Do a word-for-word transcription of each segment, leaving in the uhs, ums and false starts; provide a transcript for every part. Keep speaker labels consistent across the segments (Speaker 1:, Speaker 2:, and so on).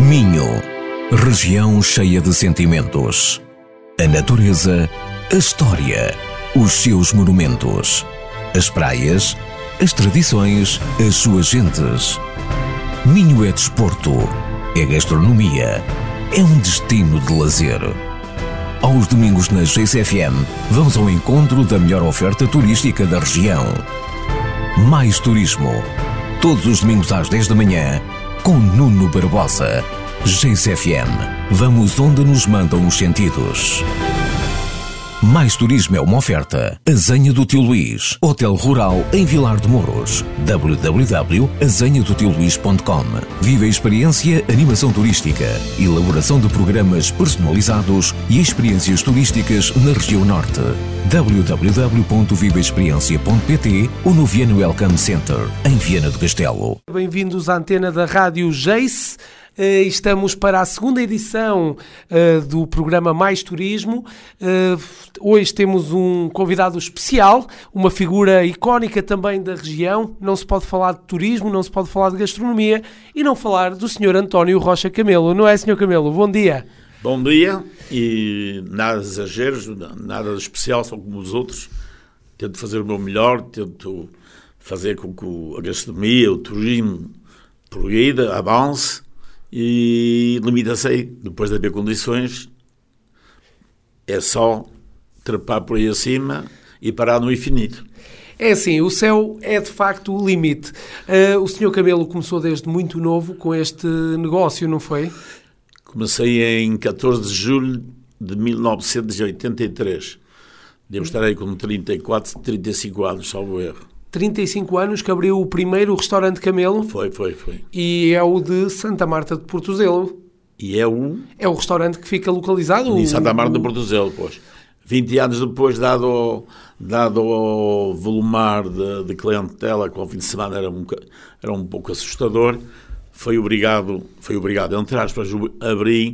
Speaker 1: Minho, região cheia de sentimentos. A natureza, a história, os seus monumentos. As praias, as tradições, as suas gentes. Minho é desporto, é gastronomia, é um destino de lazer. Aos domingos na G C F M, vamos ao encontro da melhor oferta turística da região. Mais turismo. Todos os domingos às dez da manhã, com Nuno Barbosa. G C F M. Vamos onde nos mandam os sentidos. Mais Turismo é uma oferta. Azenha do Tio Luís. Hotel Rural em Vilar de Mouros. w w w ponto azenha do tio luís ponto com. Viva a experiência, animação turística, elaboração de programas personalizados e experiências turísticas na região norte. w w w ponto viva experiência ponto p t ou no Viana Welcome Center, em Viana do Castelo.
Speaker 2: Bem-vindos à antena da Rádio Jace. Uh, estamos para a segunda edição uh, do programa Mais Turismo. Uh, hoje temos um convidado especial, uma figura icónica também da região. Não se pode falar de turismo, não se pode falar de gastronomia e não falar do senhor António Rocha Camelo. Não é, senhor Camelo? Bom dia.
Speaker 3: Bom dia, e nada de exageros, nada de especial, são como os outros. Tento fazer o meu melhor, tento fazer com que a gastronomia, o turismo progrida, avance. E limita-se aí, depois de haver condições, é só trepar por aí acima e parar no infinito.
Speaker 2: É assim, o céu é de facto o limite. Uh, o senhor Camelo começou desde muito novo com este negócio, não foi?
Speaker 3: Comecei em catorze de julho de mil novecentos e oitenta e três. Devo estar aí com trinta e quatro, trinta e cinco anos, salvo erro.
Speaker 2: trinta e cinco anos que abriu o primeiro restaurante Camelo.
Speaker 3: Foi, foi, foi.
Speaker 2: E é o de Santa Marta de Portozelo.
Speaker 3: E é o...
Speaker 2: É o restaurante que fica localizado...
Speaker 3: Em Santa Marta de Portozelo, pois. vinte anos depois, dado o, dado o volumar de, de clientela, que ao fim de semana era um, era um pouco assustador, foi obrigado, foi obrigado, entre aspas, a abrir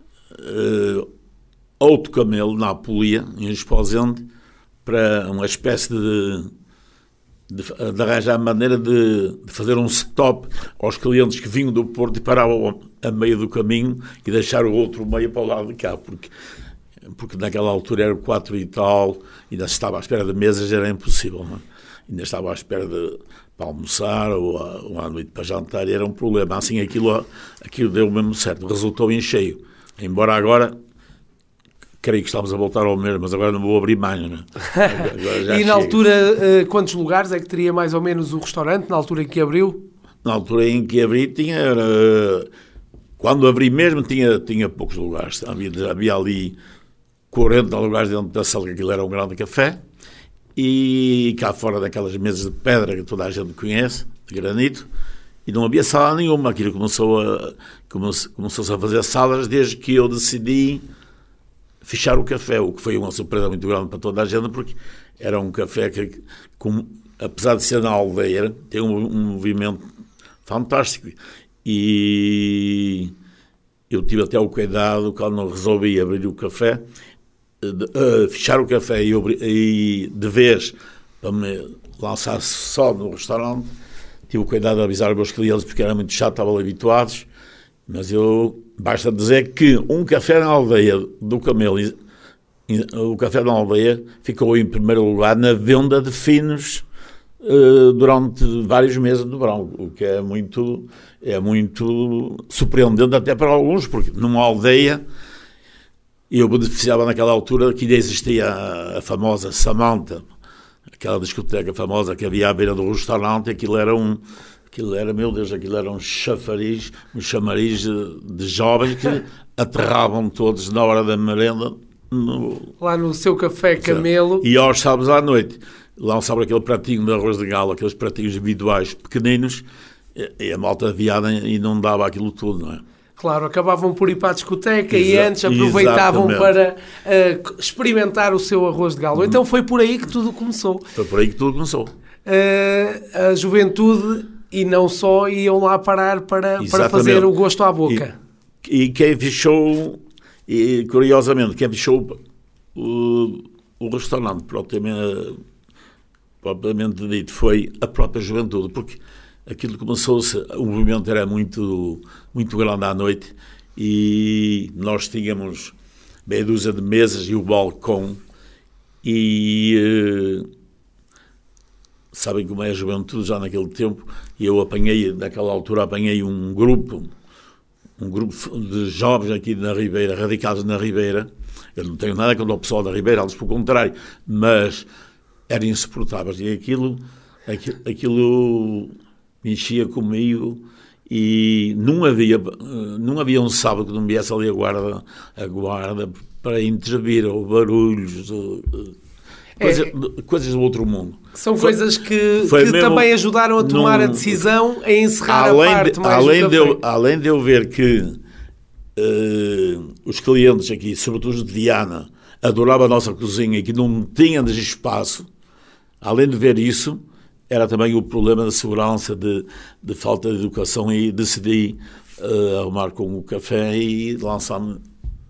Speaker 3: uh, outro Camelo na Apulia, em Esposende, para uma espécie de... De, de arranjar maneira de, de fazer um stop aos clientes que vinham do Porto e paravam a meio do caminho e deixar o outro meio para o lado de cá, porque, porque naquela altura era quatro e tal, ainda estava à espera de mesas, era impossível, não é? Ainda estava à espera de, para almoçar ou, a, ou à noite para jantar, e era um problema. Assim aquilo, aquilo deu mesmo certo, resultou em cheio, embora agora... Creio que estamos a voltar ao mesmo, mas agora não vou abrir mais, não é?
Speaker 2: E na altura, quantos lugares é que teria mais ou menos o restaurante, na altura em que abriu?
Speaker 3: Na altura em que abri, tinha... Era, quando abri mesmo, tinha, tinha poucos lugares. Havia, havia ali quarenta lugares dentro da sala, que aquilo era um grande café, e cá fora daquelas mesas de pedra que toda a gente conhece, de granito, e não havia sala nenhuma. Aquilo começou a, começou-se a fazer salas desde que eu decidi... fechar o café, o que foi uma surpresa muito grande para toda a gente, porque era um café que, com, apesar de ser na aldeia, tem um, um movimento fantástico. E eu tive até o cuidado, quando resolvi abrir o café, de, uh, fechar o café e, e de vez para me lançar só no restaurante, tive o cuidado de avisar os meus clientes, porque era muito chato, estavam habituados. Mas eu, basta dizer que um café na aldeia do Camelo, o café na aldeia ficou em primeiro lugar na venda de finos uh, durante vários meses do verão, o que é muito, é muito surpreendente até para alguns, porque numa aldeia, eu beneficiava naquela altura que ainda existia a, a famosa Samanta, aquela discoteca famosa que havia à beira do restaurante. Aquilo era um... Aquilo era, meu Deus, aquilo era um chafariz, um chamariz de, de jovens que aterravam todos na hora da merenda. No...
Speaker 2: Lá no seu café Camelo.
Speaker 3: E aos sábados à noite, lançava aquele pratinho de arroz de gala, aqueles pratinhos individuais pequeninos, e, e a malta viada e não dava aquilo tudo, não é?
Speaker 2: Claro, acabavam por ir para a discoteca. Exa- e antes aproveitavam exatamente. para uh, experimentar o seu arroz de galo. Hum. Então foi por aí que tudo começou.
Speaker 3: Foi por aí que tudo começou.
Speaker 2: Uh, a juventude... E não só iam lá parar para, para fazer o gosto à boca.
Speaker 3: E, e quem fechou, e curiosamente, quem fechou o, o restaurante propriamente, propriamente dito foi a própria juventude, porque aquilo começou-se, o movimento era muito, muito grande à noite e nós tínhamos meia dúzia de mesas e o balcão e uh, sabem como é a juventude já naquele tempo, e eu apanhei, naquela altura apanhei um grupo, um grupo de jovens aqui na Ribeira, radicados na Ribeira. Eu não tenho nada contra o pessoal da Ribeira, eles pelo contrário, mas eram insuportáveis e aquilo, aquilo, aquilo mexia comigo e não havia, não havia um sábado que não viesse ali a guarda, a guarda para intervir, ou barulhos, ou, coisa, é, coisas do outro mundo.
Speaker 2: São foi, coisas que, que mesmo, também ajudaram a tomar num, a decisão a encerrar
Speaker 3: além
Speaker 2: a parte
Speaker 3: de,
Speaker 2: mais
Speaker 3: além
Speaker 2: do
Speaker 3: de eu, além de eu ver que uh, os clientes aqui, sobretudo os de Viana, adoravam a nossa cozinha e que não tinham de espaço, além de ver isso, era também o problema da segurança, de, de falta de educação, e decidi uh, arrumar com o café e lançar-me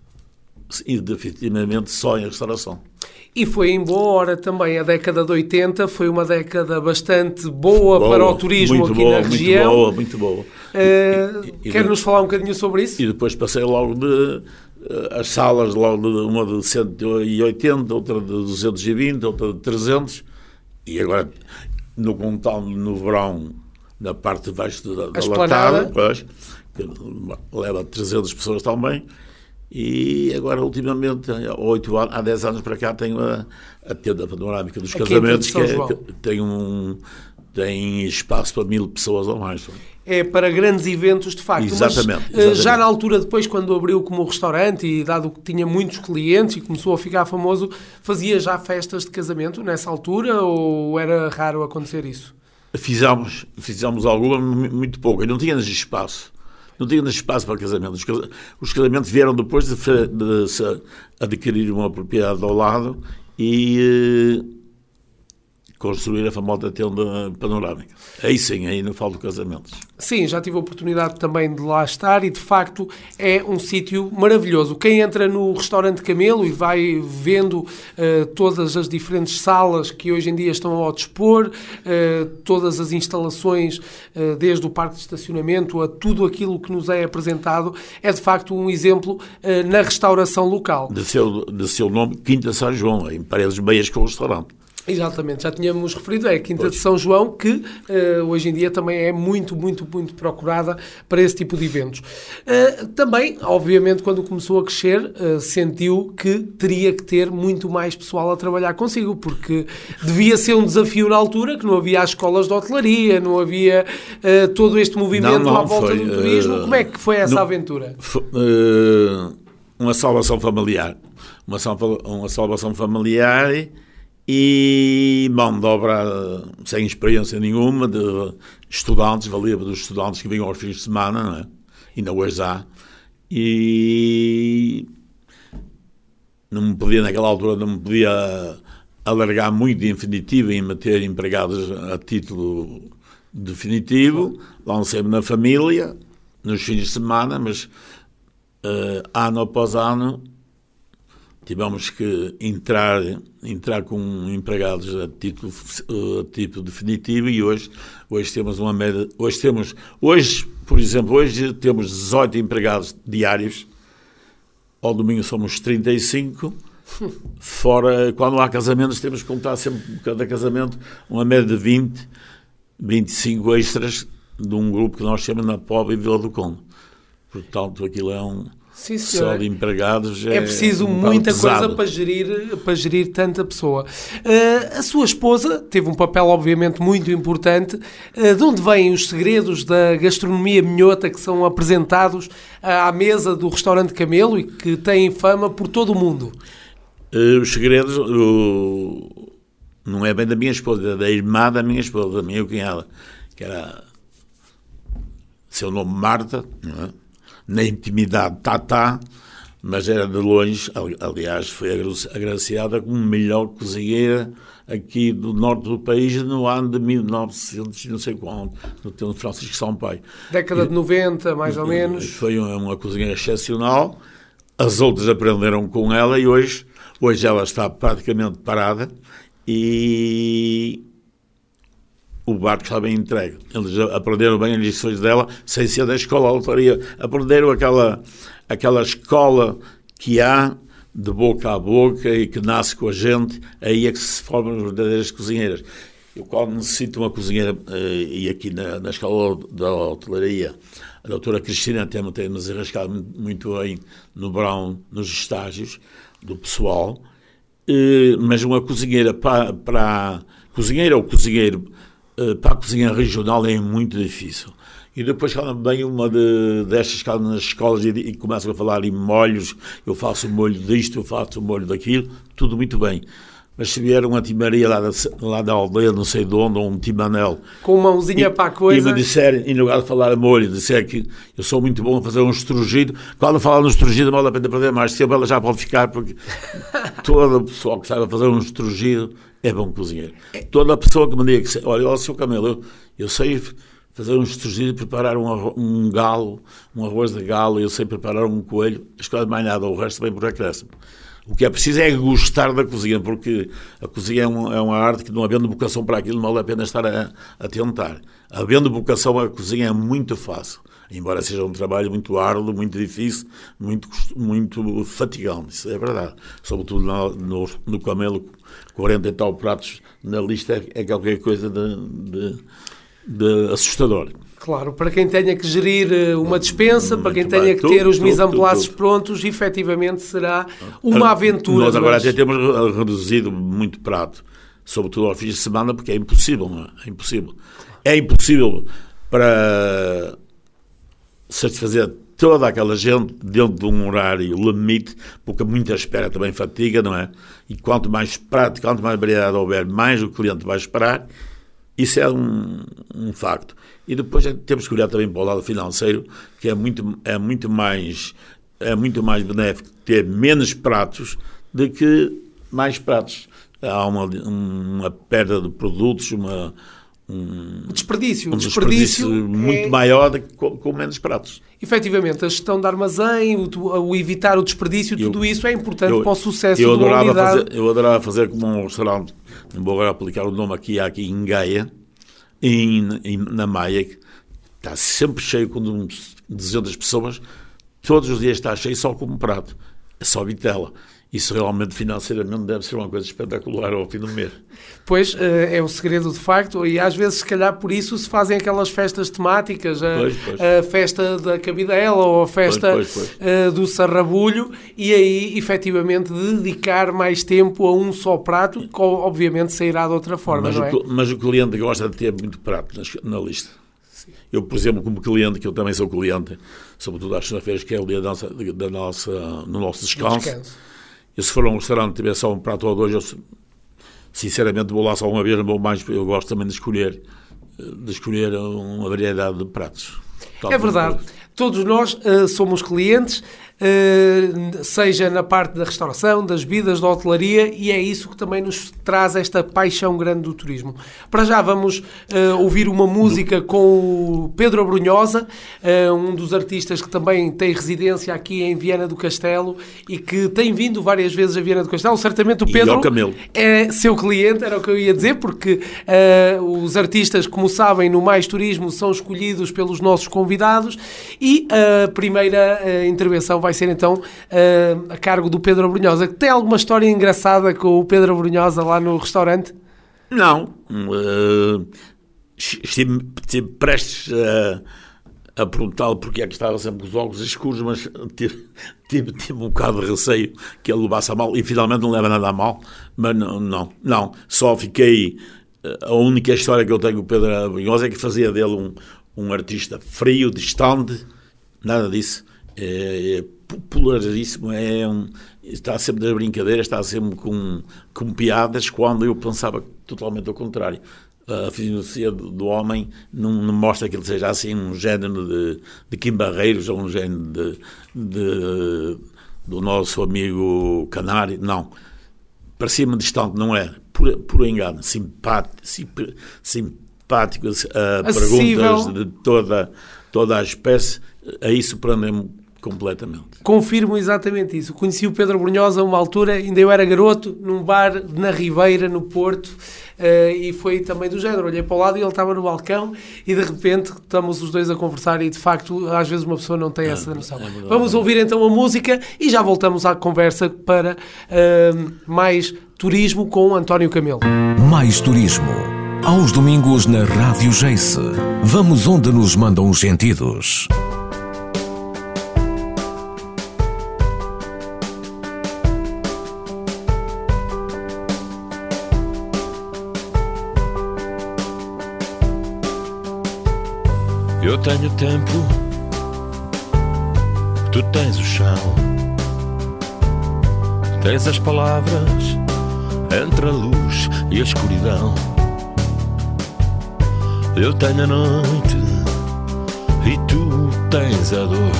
Speaker 3: e definitivamente só em restauração.
Speaker 2: E foi em boa hora também. A década de oitenta foi uma década bastante boa, boa para o turismo aqui boa, na região.
Speaker 3: Muito boa, muito boa.
Speaker 2: Uh, Quer-nos falar um bocadinho sobre isso?
Speaker 3: E depois passei logo de uh, as salas, logo de, uma de cento e oitenta, outra de duzentos e vinte, outra de trezentos, e agora no Contal, no verão, na parte de baixo da, da latada, pois, que leva trezentas pessoas também. E agora, ultimamente, há, oito anos, há dez anos para cá, tenho a, a tenda panorâmica dos casamentos, que, é, que tem, um, tem espaço para mil pessoas ou mais.
Speaker 2: É para grandes eventos, de facto.
Speaker 3: Exatamente,
Speaker 2: mas
Speaker 3: exatamente.
Speaker 2: Já na altura, depois, quando abriu como restaurante, e dado que tinha muitos clientes e começou a ficar famoso, fazia já festas de casamento nessa altura, ou era raro acontecer isso?
Speaker 3: Fizemos, fizemos alguma, muito pouco. Eu não tinha espaço. Não tinha espaço para casamentos. Os casamentos vieram depois de, de, de adquirir uma propriedade ao lado e eh, construir a famosa tenda panorâmica. Aí sim, aí não faltam casamentos.
Speaker 2: Sim, já tive a oportunidade também de lá estar e, de facto, é um sítio maravilhoso. Quem entra no restaurante Camelo e vai vendo uh, todas as diferentes salas que hoje em dia estão ao dispor, uh, todas as instalações, uh, desde o parque de estacionamento a tudo aquilo que nos é apresentado, é, de facto, um exemplo uh, na restauração local.
Speaker 3: De seu, de seu nome, Quinta São João, em Paredes Meias, com o restaurante.
Speaker 2: Exatamente, já tínhamos referido, é a Quinta pois. de São João, que uh, hoje em dia também é muito, muito, muito procurada para esse tipo de eventos. Uh, também, obviamente, quando começou a crescer, uh, sentiu que teria que ter muito mais pessoal a trabalhar consigo, porque devia ser um desafio na altura, que não havia as escolas de hotelaria, não havia uh, todo este movimento não, não, à volta foi, do turismo. Uh, Como é que foi essa não, aventura?
Speaker 3: Foi, uh, uma salvação familiar. Uma, salva, uma salvação familiar... E mão de obra sem experiência nenhuma, de estudantes, valia dos estudantes que vinham aos fins de semana, não é? Ainda hoje há. E não me podia, naquela altura, não me podia alargar muito de infinitivo e meter empregados a título definitivo. Lancei-me na família, nos fins de semana, mas uh, ano após ano tivemos que entrar, entrar com empregados a título, a título definitivo e hoje, hoje temos uma média, hoje temos, hoje, por exemplo, hoje temos dezoito empregados diários, ao domingo somos trinta e cinco, fora, quando há casamentos temos que contar sempre, cada casamento, uma média de vinte, vinte e cinco extras de um grupo que nós chamamos na Póvoa e Vila do Conde. Portanto, aquilo é um...
Speaker 2: Sim,
Speaker 3: só de empregados é,
Speaker 2: é preciso
Speaker 3: um
Speaker 2: muita
Speaker 3: pesado.
Speaker 2: coisa para gerir, para gerir tanta pessoa. Uh, a sua esposa teve um papel obviamente muito importante. Uh, de onde vêm os segredos da gastronomia minhota que são apresentados uh, à mesa do restaurante Camelo e que têm fama por todo o mundo?
Speaker 3: Uh, os segredos uh, não é bem da minha esposa, é da irmã da minha esposa, da minha cunhada, que era seu nome Marta, não é? Na intimidade Tatá, mas era de longe, aliás, foi agraciada como melhor cozinheira aqui do norte do país no ano de mil e novecentos, não sei quando, no tempo de Francisco Sampaio.
Speaker 2: Década de noventa, mais ou menos.
Speaker 3: Foi uma, uma cozinheira excepcional, as outras aprenderam com ela e hoje, hoje ela está praticamente parada e o barco estava bem entregue. Eles aprenderam bem as lições dela, sem ser da escola de hotelaria. Aprenderam aquela, aquela escola que há de boca a boca e que nasce com a gente, aí é que se formam as verdadeiras cozinheiras. Eu, quando necessito uma cozinheira, e aqui na, na escola da hotelaria, a doutora Cristina tem-nos tem arriscado muito, muito bem no verão, nos estágios do pessoal, mas uma cozinheira para, para cozinheira ou cozinheiro para a cozinha regional é muito difícil. E depois, quando vem uma de, destas que nas escolas e, e começam a falar em molhos, eu faço o molho disto, eu faço o molho daquilo, tudo muito bem. Mas se vier uma timaria lá da, lá da aldeia, não sei de onde, ou um timanel...
Speaker 2: Com mãozinha e, para a coisa...
Speaker 3: E me disserem, em lugar de falar a molho, disser que eu sou muito bom a fazer um estrugido. Quando falar no estrugido, não vale a pena perder mais tempo, ela já pode ficar, porque toda a pessoa que sabe fazer um estrugido é bom cozinheiro. Toda a pessoa que me diga que... Olha, ó, seu Camelo, eu, eu sei fazer um estrugido, preparar um, arroz, um galo, um arroz de galo, eu sei preparar um coelho, as coisas mais nada, o resto vem por acréscimo. O que é preciso é gostar da cozinha, porque a cozinha é uma, é uma arte que, não havendo vocação para aquilo, não vale a pena estar a, a tentar. Havendo vocação, a cozinha é muito fácil, embora seja um trabalho muito árduo, muito difícil, muito, muito fatigante, isso é verdade. Sobretudo no, no, no Camelo, quarenta e tal pratos na lista é, é qualquer coisa de, de, de assustador.
Speaker 2: Claro, para quem tenha que gerir uma despensa,
Speaker 3: muito
Speaker 2: para quem
Speaker 3: bem.
Speaker 2: tenha que
Speaker 3: tudo,
Speaker 2: ter os
Speaker 3: tudo,
Speaker 2: mise en place
Speaker 3: tudo,
Speaker 2: prontos, efetivamente será uma aventura.
Speaker 3: Nós agora
Speaker 2: mas...
Speaker 3: até temos reduzido muito prato, sobretudo aos fins de semana, porque é impossível, não é? É impossível. É impossível para satisfazer toda aquela gente dentro de um horário limite, porque muita espera também fatiga, não é? E quanto mais prato, quanto mais variedade houver, mais o cliente vai esperar. Isso é um, um facto. E depois temos que olhar também para o lado financeiro, que é muito, é muito, mais, é muito mais benéfico ter menos pratos do que mais pratos. Há uma, uma perda de produtos, uma, um,
Speaker 2: um desperdício.
Speaker 3: Um desperdício, desperdício muito é... maior do que com, com menos pratos.
Speaker 2: Efetivamente, a gestão de armazém, o, o evitar o desperdício, eu, tudo isso é importante eu, para o sucesso
Speaker 3: eu
Speaker 2: de uma unidade.
Speaker 3: Fazer, eu adorava fazer como um restaurante, não vou agora aplicar o nome aqui, aqui em Gaia, em, em, na Maia, que está sempre cheio com duzentas pessoas, todos os dias está cheio só com um prato, é só vitela. Isso realmente financeiramente deve ser uma coisa espetacular ao fim do mês.
Speaker 2: Pois, é o segredo de facto, e às vezes se calhar por isso se fazem aquelas festas temáticas, a, pois, pois. a festa da cabidela ou a festa pois, pois, pois. do sarrabulho, e aí efetivamente dedicar mais tempo a um só prato, que obviamente sairá de outra forma,
Speaker 3: mas
Speaker 2: não é?
Speaker 3: O, mas o cliente gosta de ter muito prato na, na lista. Sim. Eu, por exemplo, como cliente, que eu também sou cliente, sobretudo às segundas-feiras, que é o dia da nossa, da nossa, no nosso descanso, descanso. Eu, se for a um restaurante e tiver só um prato ou dois, eu sinceramente vou lá só uma vez, não vou mais, eu gosto também de escolher, de escolher uma variedade de pratos.
Speaker 2: É verdade. Todos nós uh, somos clientes, uh, seja na parte da restauração, das bebidas, da hotelaria, e é isso que também nos traz esta paixão grande do turismo. Para já vamos uh, ouvir uma música com o Pedro Abrunhosa, uh, um dos artistas que também tem residência aqui em Viana do Castelo e que tem vindo várias vezes a Viana do Castelo. Certamente o Pedro é seu cliente, era o que eu ia dizer, porque uh, os artistas, como sabem, no Mais Turismo são escolhidos pelos nossos convidados. E a primeira uh, intervenção vai ser então uh, a cargo do Pedro Abrunhosa. Tem alguma história engraçada com o Pedro Abrunhosa lá no restaurante?
Speaker 3: Não. Uh, estive, estive prestes a, a perguntá-lo porque é que estava sempre com os óculos escuros, mas tive, tive, tive um bocado de receio que ele levasse a mal, e finalmente não leva nada a mal, mas não, não, não. Só fiquei... A única história que eu tenho com o Pedro Abrunhosa é que fazia dele um, um artista frio, distante. Nada disso, é, é popularíssimo, é um, está sempre das brincadeiras, está sempre com, com piadas, quando eu pensava totalmente ao contrário. A fisionomia do, do homem não, não mostra que ele seja assim um género de, de Kim Barreiros ou um género de, de, do nosso amigo Canário, não. Parecia-me distante, não é? Por, por engano, simpático, simpático a perguntas de toda, toda a espécie. A isso surpreendeu-me completamente.
Speaker 2: Confirmo exatamente isso. Conheci o Pedro Brunhosa a uma altura, ainda eu era garoto, num bar na Ribeira, no Porto, uh, e foi também do género. Olhei para o lado e ele estava no balcão e de repente estamos os dois a conversar e de facto às vezes uma pessoa não tem é, essa noção. É verdade, Vamos ouvir então a música e já voltamos à conversa para uh, mais turismo com António Camelo.
Speaker 1: Mais turismo. Aos domingos na Rádio Geice. Vamos onde nos mandam os sentidos.
Speaker 4: Eu tenho tempo, tu tens o chão, tens as palavras entre a luz e a escuridão. Eu tenho a noite e tu tens a dor.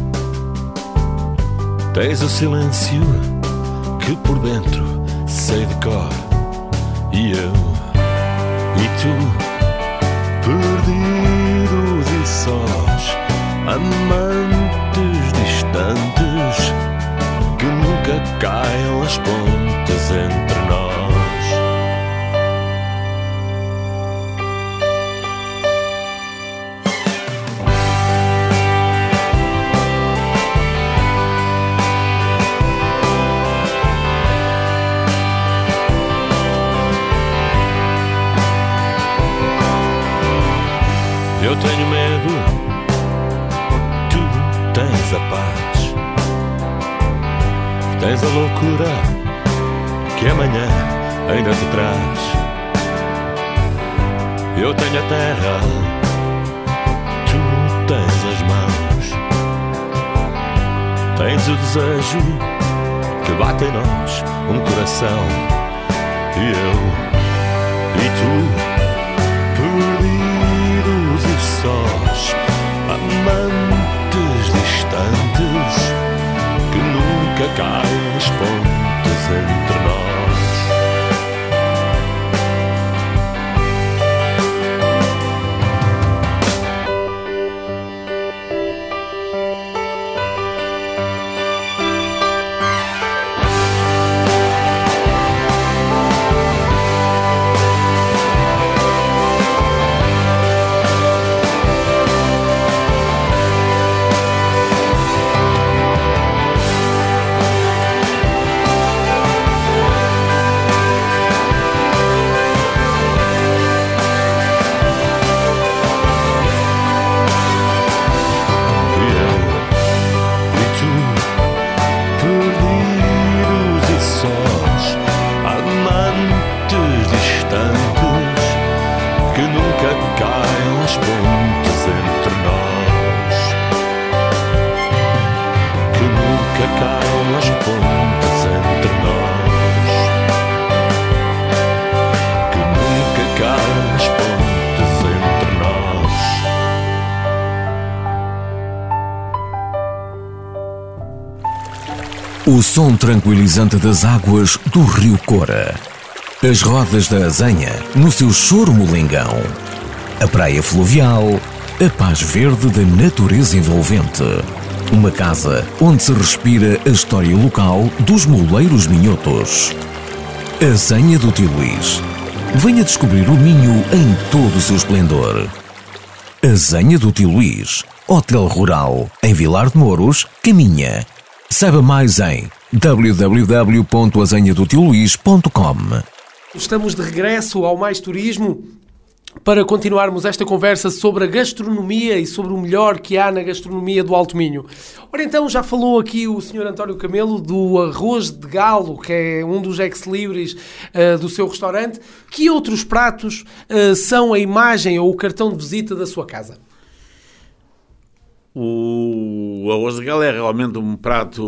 Speaker 4: Tens o silêncio que por dentro sei de cor. E eu e tu, perdidos e sós, amantes distantes, que nunca caiam as pontes entre nós. Eu tenho medo, tu tens a paz, tens a loucura que amanhã ainda te traz. Eu tenho a terra, tu tens as mãos, tens o desejo que bate em nós um coração. E eu e tu, perdidos e sós, amantes distantes, que nunca caem as pontes entre nós.
Speaker 1: O som tranquilizante das águas do Rio Cora. As rodas da Azanha no seu choro molengão. A praia fluvial, a paz verde da natureza envolvente. Uma casa onde se respira a história local dos moleiros minhotos. Azanha do Tio Luís. Venha descobrir o Minho em todo o seu esplendor. Azanha do Tio Luís. Hotel Rural, em Vilar de Mouros, Caminha. Saiba mais em w w w ponto azanha do tio luís ponto com.
Speaker 2: Estamos de regresso ao Mais Turismo para continuarmos esta conversa sobre a gastronomia e sobre o melhor que há na gastronomia do Alto Minho. Ora então, já falou aqui o senhor António Camelo do arroz de galo, que é um dos ex-libris uh, do seu restaurante. Que outros pratos uh, são a imagem ou o cartão de visita da sua casa?
Speaker 3: O arroz de galo é realmente um prato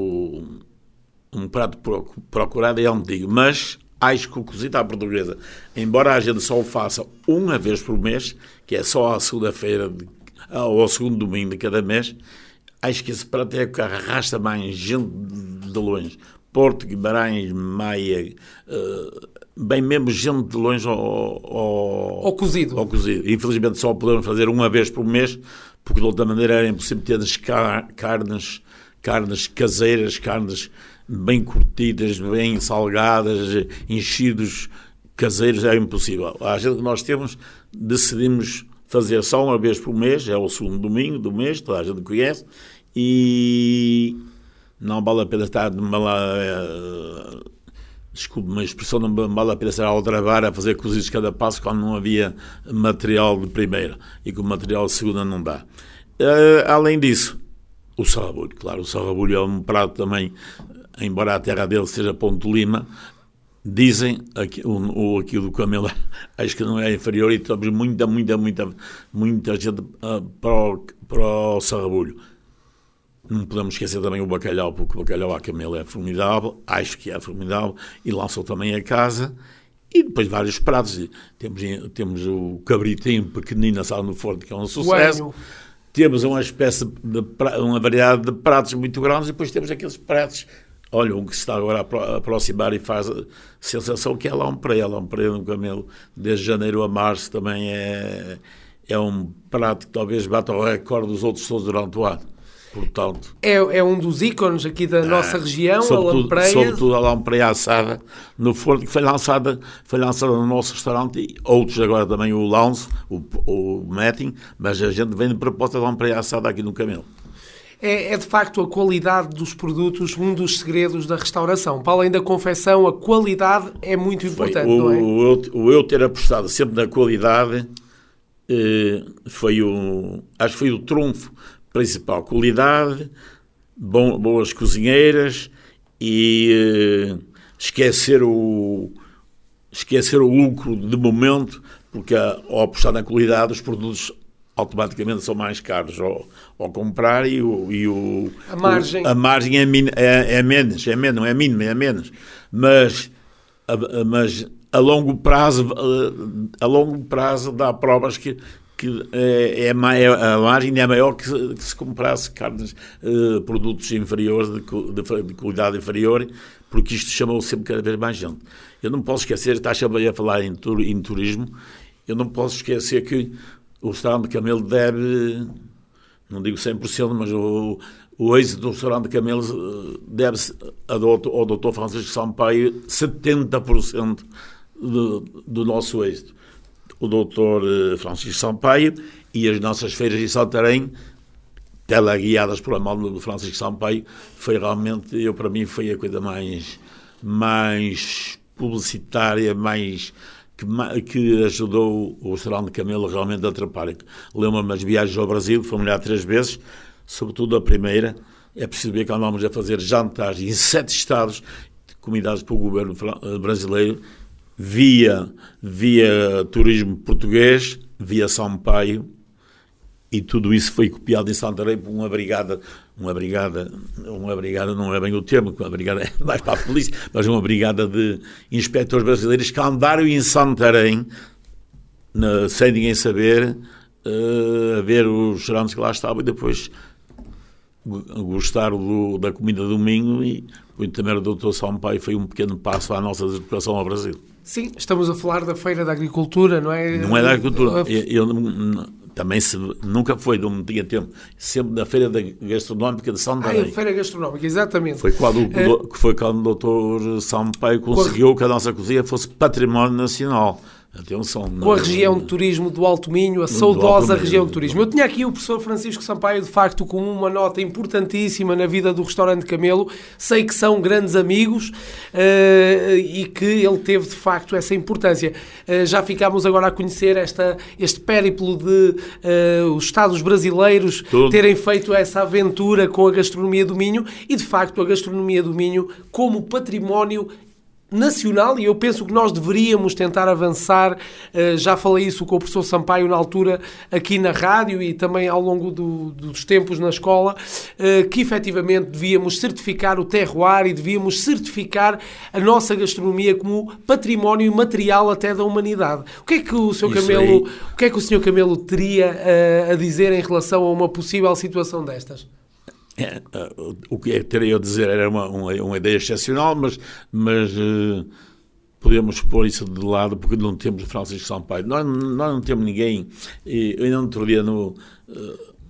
Speaker 3: um prato procurado e antigo, mas acho que o cozido à portuguesa, embora a gente só o faça uma vez por mês, que é só à segunda-feira ou ao segundo domingo de cada mês, acho que esse prato é o que arrasta mais gente de longe. Porto, Guimarães, Maia, uh, bem mesmo gente de longe ao, ao,
Speaker 2: ao, cozido.
Speaker 3: ao cozido. Infelizmente só podemos fazer uma vez por mês, porque de outra maneira era impossível ter as car- carnes, carnes caseiras, carnes bem curtidas, bem salgadas, enchidos caseiros, é impossível. A gente que nós temos, decidimos fazer só uma vez por mês, é o segundo domingo do mês, toda a gente conhece, e não vale a pena estar de mala, uh, desculpe, uma expressão, não vale a pena estar ao trabalho a fazer cozidos de cada passo quando não havia material de primeira e que o material de segunda não dá. Uh, além disso, o sarrabulho, claro, o sarrabulho é um prato também, embora a terra dele seja Ponte Lima, dizem, aqui, o, aqui do Camelo, acho que não é inferior, e temos muita, muita, muita, muita gente uh, para, o, para o sarrabulho. Não podemos esquecer também o bacalhau, porque o bacalhau à Camelo é formidável, acho que é formidável, e lançou também a casa, e depois vários pratos. Temos, temos o cabritinho pequenino assado no forno, que é um sucesso. Bueno. Temos uma espécie de, uma variedade de pratos muito grandes, e depois temos aqueles pratos. Olha, um que se está agora a aproximar e faz a sensação que é lampreia. A lampreia no Camelo, desde janeiro a março, também é, é um prato que talvez bata o recorde dos outros todos durante o ano. Portanto,
Speaker 2: é, é um dos ícones aqui da nossa é, região,
Speaker 3: sobretudo,
Speaker 2: a lampreia.
Speaker 3: Sobretudo a lampreia assada no forno, que foi lançada, foi lançada no nosso restaurante, e outros agora também o Lance, o, o Meeting, mas a gente vem de proposta de lampreia assada aqui no Camelo.
Speaker 2: É, é de facto a qualidade dos produtos um dos segredos da restauração. Para além da confecção, a qualidade é muito importante,
Speaker 3: foi, o,
Speaker 2: não é?
Speaker 3: O eu, o eu ter apostado sempre na qualidade eh, foi o, acho que foi o trunfo principal. Qualidade, bom, boas cozinheiras e eh, esquecer o esquecer o lucro de momento, porque ao apostar na qualidade os produtos automaticamente são mais caros ao, ao comprar, e, o, e o,
Speaker 2: a margem,
Speaker 3: o, a margem é, min, é, é menos, é menos, não é mínima, é menos. Mas a, mas a longo prazo, a, a longo prazo dá provas que, que é, é maior, a margem é maior que, que se comprasse carnes, uh, produtos inferiores, de, de, de qualidade inferior, porque isto chamou sempre cada vez mais gente. Eu não posso esquecer, estás a falar em, tur, em turismo, eu não posso esquecer que o restaurante Camelo deve, não digo cem por cento, mas o, o êxito do restaurante Camelo deve-se ao doutor Francisco Sampaio setenta por cento do, do nosso êxito. O doutor Francisco Sampaio e as nossas feiras em Santarém, teleguiadas por a mão do Francisco Sampaio, foi realmente, eu para mim, foi a coisa mais, mais publicitária, mais... Que, que ajudou o restaurante Camelo realmente a atrapalhar. Lembro-me das viagens ao Brasil, fomos lá três vezes, sobretudo a primeira. É preciso ver que andamos a fazer jantares em sete estados, comidados pelo governo brasileiro, via, via turismo português, via Sampaio, e tudo isso foi copiado em Santarém por uma brigada, uma brigada, uma brigada não é bem o termo, uma brigada é mais para a polícia, mas uma brigada de inspectores brasileiros que andaram em Santarém, na, sem ninguém saber, uh, a ver os restaurantes que lá estavam, e depois gostaram do, da comida do Minho, e o também o doutor Sampaio foi um pequeno passo à nossa educação ao Brasil.
Speaker 2: Sim, estamos a falar da Feira da Agricultura, não é?
Speaker 3: Não é da Agricultura, eu, eu também se, nunca foi, não tinha tempo, sempre da Feira da Gastronómica de Santarém.
Speaker 2: Ah, a Feira Gastronómica, exatamente.
Speaker 3: Foi quando, é... foi quando o doutor Sampaio conseguiu que a nossa cozinha fosse património nacional. Atenção,
Speaker 2: com não, a região não, de turismo do Alto Minho, a saudosa região de turismo. Eu tinha aqui o professor Francisco Sampaio, de facto, com uma nota importantíssima na vida do restaurante Camelo. Sei que são grandes amigos uh, e que ele teve, de facto, essa importância. Uh, já ficámos agora a conhecer esta, este périplo de uh, os Estados brasileiros Tudo. terem feito essa aventura com a gastronomia do Minho, e, de facto, a gastronomia do Minho como património nacional, e eu penso que nós deveríamos tentar avançar, uh, já falei isso com o professor Sampaio na altura aqui na rádio e também ao longo do, dos tempos na escola, uh, que efetivamente devíamos certificar o terroir e devíamos certificar a nossa gastronomia como património material até da humanidade. O que é que o senhor Camelo, o que é que o senhor Camelo teria uh, a dizer em relação a uma possível situação destas?
Speaker 3: É, o que eu teria a dizer era uma, uma, uma ideia excepcional, mas, mas uh, podemos pôr isso de lado porque não temos Francisco Sampaio. Nós, nós não temos ninguém. E, eu ainda outro dia no, uh,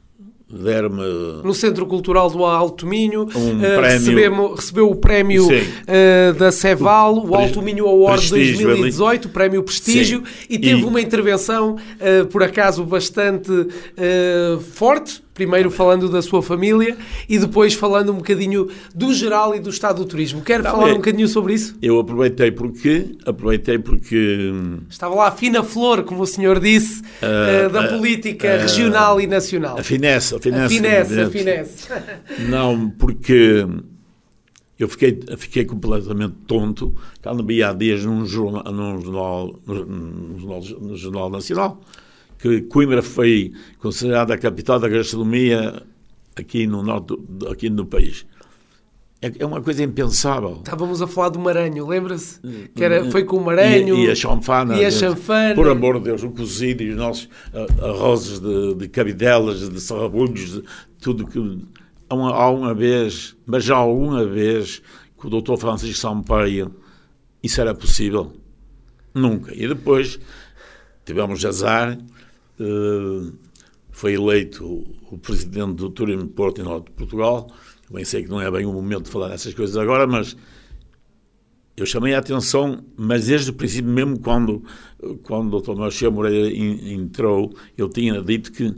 Speaker 3: der-me...
Speaker 2: No Centro Cultural do Alto Minho,
Speaker 3: um
Speaker 2: uh,
Speaker 3: prémio,
Speaker 2: recebemos, recebeu o prémio uh, da Ceval, o Alto Minho Award dois mil e dezoito, o prémio Prestígio, sim. E teve e... uma intervenção, uh, por acaso, bastante uh, forte, primeiro falando da sua família e depois falando um bocadinho do geral e do estado do turismo. Quer Não, falar é, um bocadinho sobre isso?
Speaker 3: Eu aproveitei porque... Aproveitei porque...
Speaker 2: Estava lá a fina flor, como o senhor disse, uh, uh, da uh, política uh, regional e nacional.
Speaker 3: A finesse, a finesse.
Speaker 2: A finesse, a finesse.
Speaker 3: Não, porque eu fiquei, fiquei completamente tonto quando vi há dias num jornal, num jornal, num jornal, no jornal Nacional que Coimbra foi considerada a capital da gastronomia aqui no norte, aqui no país. É uma coisa impensável.
Speaker 2: Estávamos a falar do Maranhão, lembra-se? Que era, foi com o Maranhão
Speaker 3: e, e a chanfana.
Speaker 2: E a chanfana.
Speaker 3: Por amor de Deus, o cozido e os nossos arrozes de, de cabidelas, de sarrabulhos, de tudo que... Há uma, há uma vez, mas já alguma vez, que o doutor Francisco Sampaio, isso era possível? Nunca. E depois tivemos azar, uh, foi eleito o, o presidente do Turismo de Porto e Norte de Portugal. Eu bem sei que não é bem o momento de falar dessas coisas agora, mas eu chamei a atenção, mas desde o princípio, mesmo quando, quando o doutor Marcelo Moreira in, entrou, eu tinha dito que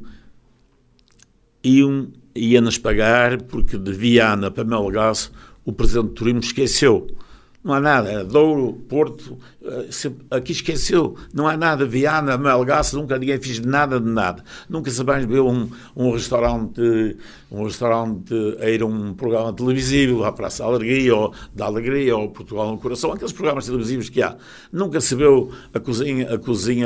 Speaker 3: iam, ia-nos pagar porque de Viana para Melgaço o presidente do turismo esqueceu. Não há nada, é Douro, Porto, aqui esqueceu, não há nada, Viana, Melgaço, nunca ninguém fez nada de nada, nunca se bem viu um, um restaurante, um restaurante a ir a um programa televisivo, à Praça da Alegria, ou da Alegria, ou Portugal no Coração, aqueles programas televisivos que há, nunca se viu a cozinha, a cozinha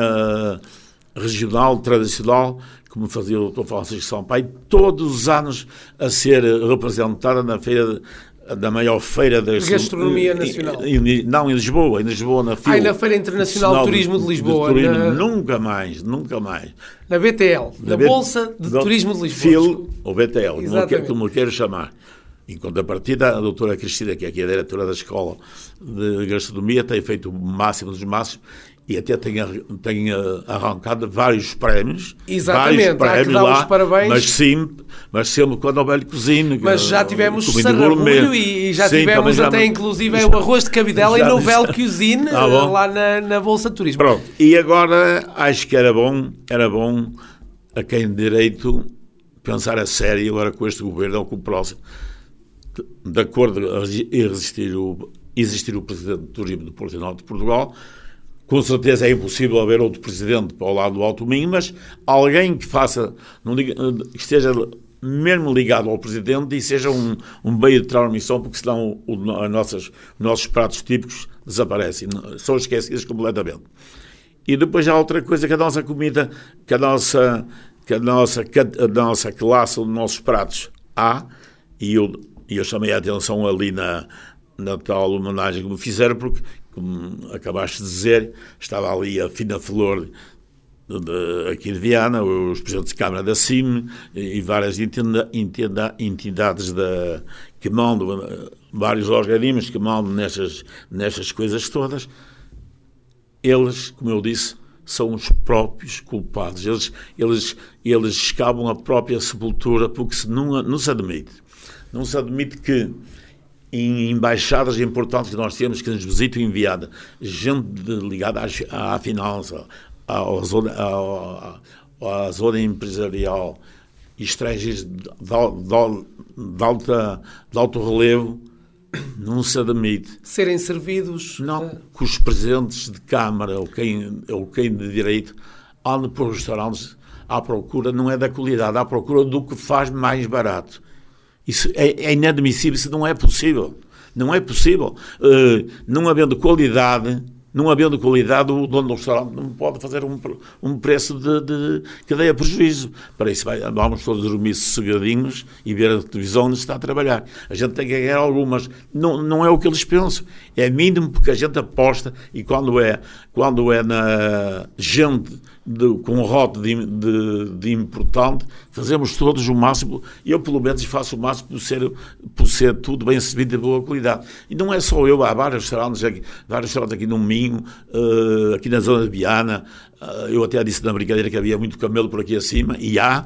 Speaker 3: regional, tradicional, como fazia o doutor Francisco Sampaio, todos os anos a ser representada na feira de, da maior feira da
Speaker 2: gastronomia nacional.
Speaker 3: Em, em, não, em Lisboa, em Lisboa, na FIL.
Speaker 2: Ah, na Feira Internacional de Turismo de Lisboa.
Speaker 3: De turismo,
Speaker 2: na...
Speaker 3: Nunca mais, nunca mais.
Speaker 2: Na B T L, na, na B... Bolsa de do... Turismo de Lisboa.
Speaker 3: FIL, ou B T L, como eu quero chamar. Em contrapartida, a doutora Cristina, que é aqui a diretora da Escola de Gastronomia, tem feito o máximo dos máximos e até tem, tem arrancado vários prémios.
Speaker 2: Exatamente,
Speaker 3: vários prémios
Speaker 2: há que dar
Speaker 3: lá,
Speaker 2: os parabéns.
Speaker 3: Mas sim, mas sempre com a Nobel Cuisine.
Speaker 2: Mas já tivemos sarrabulho e já sim, tivemos até já, inclusive já, o arroz de cabidela já, e Nobel Cuisine ah, lá na, na Bolsa de Turismo.
Speaker 3: Pronto, e agora acho que era bom, era bom a quem de direito pensar a sério agora com este governo ou com o próximo, de acordo a existir o, existir o Presidente do Turismo do Porto e Norte de Portugal. Com certeza é impossível haver outro presidente para o lado do Alto Minho, mas alguém que faça, não diga, que esteja mesmo ligado ao presidente e seja um, um meio de transmissão, porque senão o, o, as nossas, os nossos pratos típicos desaparecem, são esquecidos completamente. E depois há outra coisa, que a nossa comida, que a nossa, que a nossa, que a nossa classe, os nossos pratos há, e eu, eu chamei a atenção ali na, na tal homenagem que me fizeram, porque como acabaste de dizer, estava ali a fina flor de, de, aqui de Viana, os presidentes de Câmara da C I M e várias entidades, entidades da, que mandam, vários organismos que mandam nestas, nestas coisas todas. Eles, como eu disse, são os próprios culpados. Eles, eles, eles escavam a própria sepultura, porque se não, não se admite. Não se admite que em embaixadas importantes que nós temos, que nos visitam enviada, gente ligada à, à finança, à, à, zona, à, à zona empresarial, estrangeiros de, de, de, alta, de alto relevo, não se admite.
Speaker 2: Serem servidos...
Speaker 3: Não, que os presidentes de Câmara ou quem, ou quem de direito andam por restaurantes à procura, não é da qualidade, à procura do que faz mais barato. Isso é, é inadmissível, isso não é possível. Não é possível. Uh, não havendo qualidade, não havendo qualidade, o dono do restaurante não pode fazer um, um preço de, de que dê a prejuízo. Para isso vai, vamos todos dormir sossegadinhos e ver a televisão onde está a trabalhar. A gente tem que ganhar algumas. Não, não é o que eles pensam. É mínimo porque a gente aposta e quando é, quando é na gente de, com um rote de, de, de importante, fazemos todos o máximo. Eu, pelo menos, faço o máximo por ser, por ser tudo bem servido e de boa qualidade. E não é só eu, há vários restaurantes aqui, vários restaurantes aqui no Minho, uh, aqui na zona de Viana. Uh, eu até disse na brincadeira que havia muito camelo por aqui acima, e há.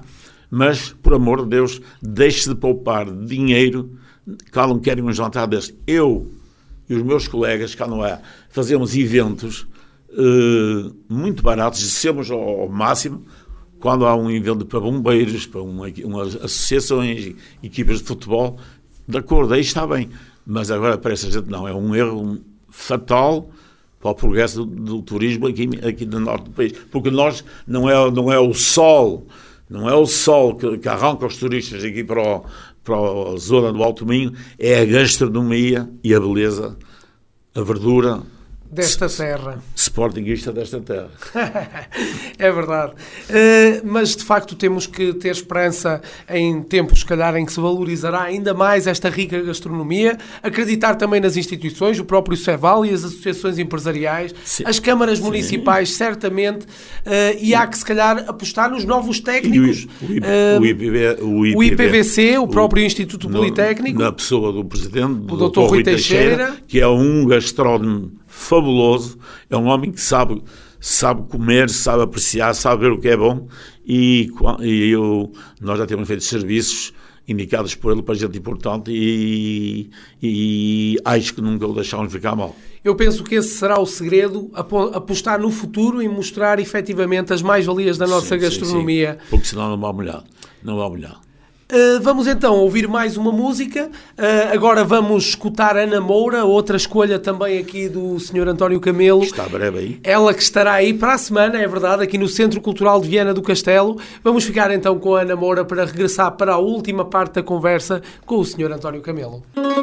Speaker 3: Mas, por amor de Deus, deixe de poupar dinheiro quando não querem um jantar desse. Eu e os meus colegas, cá não é, fazemos eventos uh, muito baratos, descemos ao, ao máximo, quando há um evento para bombeiros, para uma, umas associações, equipas de futebol, de acordo, aí está bem. Mas agora parece a gente, não, é um erro fatal para o progresso do, do turismo aqui, aqui no norte do país. Porque nós, não é, não é o sol, não é o sol que, que arranca os turistas aqui para, o, para a zona do Alto Minho, é a gastronomia e a beleza, a verdura
Speaker 2: desta terra.
Speaker 3: Sportinguista desta terra.
Speaker 2: É verdade. Uh, mas, de facto, temos que ter esperança em tempos, se calhar, em que se valorizará ainda mais esta rica gastronomia, acreditar também nas instituições, o próprio Ceval e as associações empresariais, Sim. as câmaras municipais, Sim. certamente, uh, e há que, se calhar, apostar nos novos técnicos.
Speaker 3: O, I, uh, o, I P V, o, I P V,
Speaker 2: o I P V C, o próprio o, Instituto
Speaker 3: no,
Speaker 2: Politécnico.
Speaker 3: Na pessoa do Presidente,
Speaker 2: o doutor Rui Teixeira, Teixeira,
Speaker 3: que é um gastrónomo fabuloso, é um homem que sabe, sabe comer, sabe apreciar, sabe ver o que é bom, e, e eu, nós já temos feito serviços indicados por ele para gente importante e, e acho que nunca o deixámos ficar mal.
Speaker 2: Eu penso que esse será o segredo, apostar no futuro e mostrar efetivamente as mais-valias da nossa sim, gastronomia.
Speaker 3: Sim, sim. Porque senão não vai molhar, não vai molhar.
Speaker 2: Uh, vamos então ouvir mais uma música. Uh, agora vamos escutar Ana Moura, outra escolha também aqui do senhor António Camelo.
Speaker 3: Está breve aí.
Speaker 2: Ela que estará aí para a semana, é verdade, aqui no Centro Cultural de Viana do Castelo. Vamos ficar então com a Ana Moura para regressar para a última parte da conversa com o senhor António Camelo.